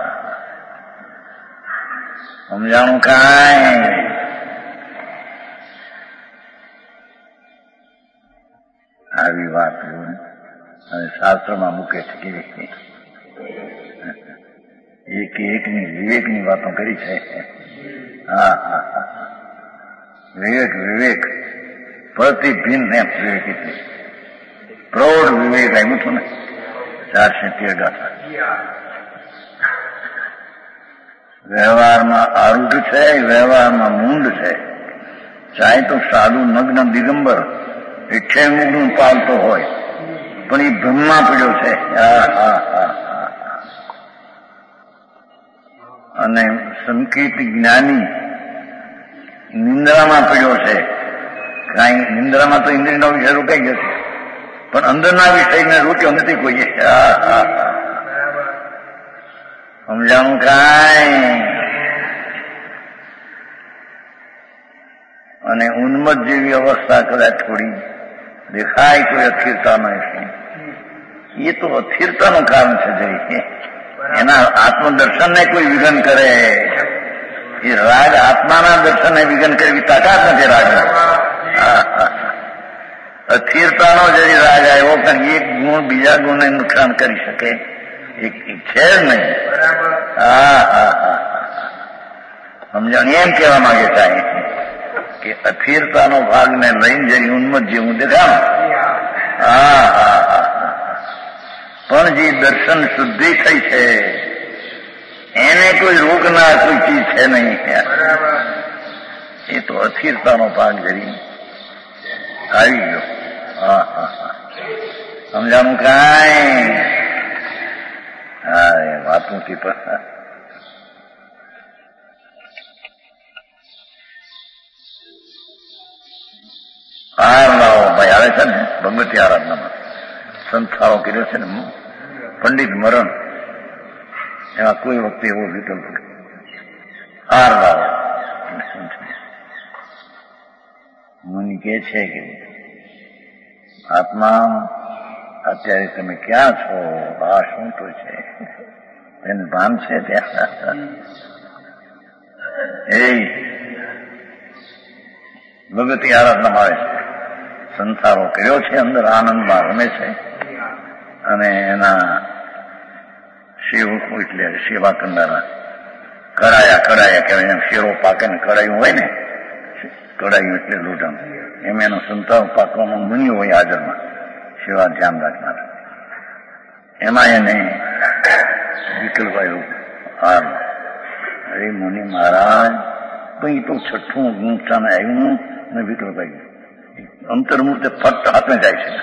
સમજાણું કાંઈ. આવી વાત હવે શાસ્ત્રમાં મૂકે છે કેવી એક એકની વિવેકની વાતો કરી છે. હા હા હા વિવેક વિવેક પ્રતિભિન્ન વિવેક એટલે પ્રૌઢ વિવેક આવ્યું હતું ને ચારસો તેર ગાથા. વ્યવહારમાં આરૂઢ છે, વ્યવહારમાં મૂંડ છે. ચાહે તો સાધુ નગ્ન દિગંબર ઇઠ્ઠે મુગનું પાલતો હોય, પણ એ ભ્રમમાં પડ્યો છે. અને સંકેત જ્ઞાની નિંદ્રામાં પડ્યો છે. કાંઈ નિંદ્રામાં તો ઇન્દ્રિયનો વિષય રોકાઈ ગયો છે, પણ અંદરના વિષયને રોક્યો નથી કોઈએ. સમજાણું કાંઈ? અને ઉન્મત્ત જેવી અવસ્થા કદાચ થોડી દેખાય તો અસ્થિરતાનો છે. એ તો અસ્થિરતાનું કારણ છે. જઈ એના આત્મદર્શનને કોઈ વિઘન કરે, એ રાગ આત્માના દર્શનને વિઘન કરવી તાકાત નથી રાગના. અસ્થિરતાનો જરી રાગ આવ્યો, પણ એક ગુણ બીજા ગુણને નુકસાન કરી શકે એક છે જ નહીં. હા હા હા સમજણ એમ કહેવા માંગે છે કે અસ્થિરતાનો ભાગને લઈને જરી ઉન્મત્ત જેવું દેખાણ. હા હા હા પણ જે દર્શન શુદ્ધિ થઈ છે એને કોઈ રોકનાર કોઈ ચીજ છે નહીં. એ તો અસ્થિરતાનો ભાગ જરી આવી ગયો. હા હા હા સમજાણું કાંઈ? હા એ વાતું થી પણ હાર લાવો ભાઈ આવે છે ને ભગવતી આરાધનામાં સંસ્થાઓ કર્યો છે ને પંડિત મરણ, એમાં કોઈ વખતે એવો વિકલ્પ હાર લાવો. મુનિ કે છે કે આત્મા અત્યારે તમે ક્યાં છો? આ શું તો છે એને ભાન છે ત્યાં? એ ભગવતી આરાધનામાં આવે છે. સંસારો કર્યો છે, અંદર આનંદમાં રમે છે, અને એના શિવ એટલે સેવા કરનારા કડાયા કડાયા કહેવાય. એમ શેરો પાકે ને કડાયું હોય ને, કડાયું એટલે લોઢણ, એમ એનો સંતારો પાકવામાં મુનિ હોય હાજરમાં, સેવા ધ્યાન રાખનાર. એમાં એને વિકલ્પાયું હાર. અરે મુનિ મહારાજ પણ એ તો છઠ્ઠું નુકસાન આવ્યું ને વિકલ્પાયું. અંતર્મૂર્તે ફક્ત હાથમાં જાય છે.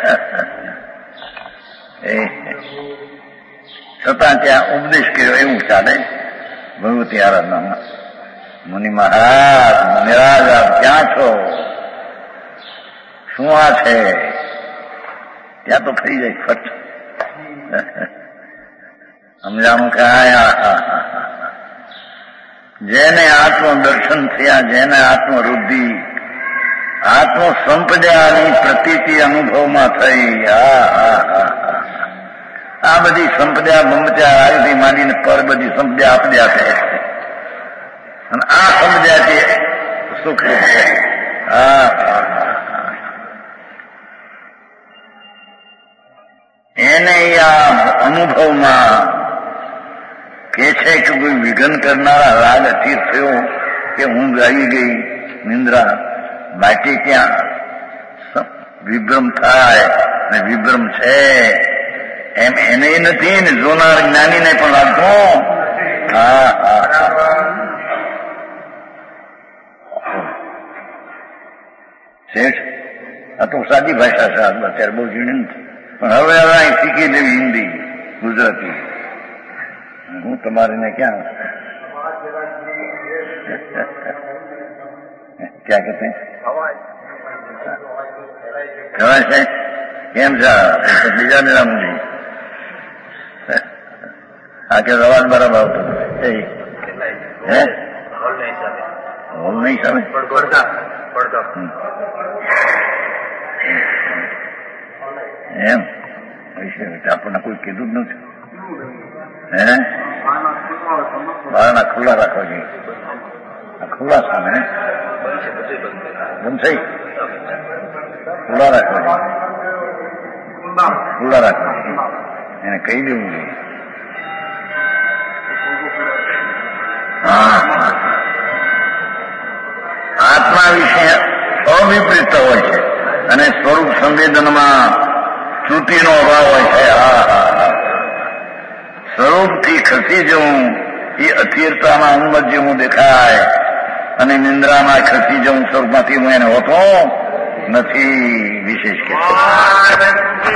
એ છતાં ત્યાં ઉપદેશ કર્યો એવું ચાલે ભગવતી આરાધનામાં. મુનિ મહારાજ નિરાજ આપ ક્યાં છો? શું આ છે? ત્યાં તો થઈ જાય ફટ. સમજાણું કાંઈ? જેને આત્મ દર્શન થયા, જેને આત્મવૃદ્ધિ આત્મ સંપદાની પ્રતીતિ અનુભવમાં થઈ. હા હા હા આ બધી સંપદા બંપત્યા આયુથી માંડીને પર બધી સંપદા આપદ્યા છે, અને આ સમજાતી સુખ છે. હા એને આ અનુભવમાં કે છે કે કોઈ વિઘન કરનારા રાગ અસ્થિર થયો કે ઊંઘ આવી ગઈ, નિંદ્રા માટે ત્યાં વિભ્રમ થાય ને વિભ્રમ છે એમ એને નથી ને જોનાર જ્ઞાનીને પણ લાગતો. હા હા શેઠ આ તો સાદી ભાષા છે, અત્યારે બહુ ઝીણી નથી, પણ હવે હવે અહીં શીખી લેવી હિન્દી ગુજરાતી. હું તમારીને ક્યાં ક્યાં કહેતે ખબર છે કેમ છે? બીજા મેળા મુજી આ કે અવાજ બરાબર આવતો હે હોલ નહીં સામે એમ આપણને કોઈ કીધું જ નથી. હે બારણા ખુલ્લા રાખવા જોઈએ. ખુલ્લા સામે બંધ થઈ ખુલ્લા રાખવા જોઈએ, ખુલ્લા રાખવા જોઈએ, એને કહી દેવું જોઈએ. આત્મા વિશે અવિપરીત હોય છે અને સ્વરૂપ સંવેદનમાં શ્રુતિનો અભાવ હોય છે. હા હા હા સ્વરૂપથી ખસી જવું એ અસ્થિરતાના ઉન્મત જેવું દેખાય અને નિંદ્રામાં ખસી જવું સ્વરૂપમાંથી હું એને હોતો નથી વિશેષ કે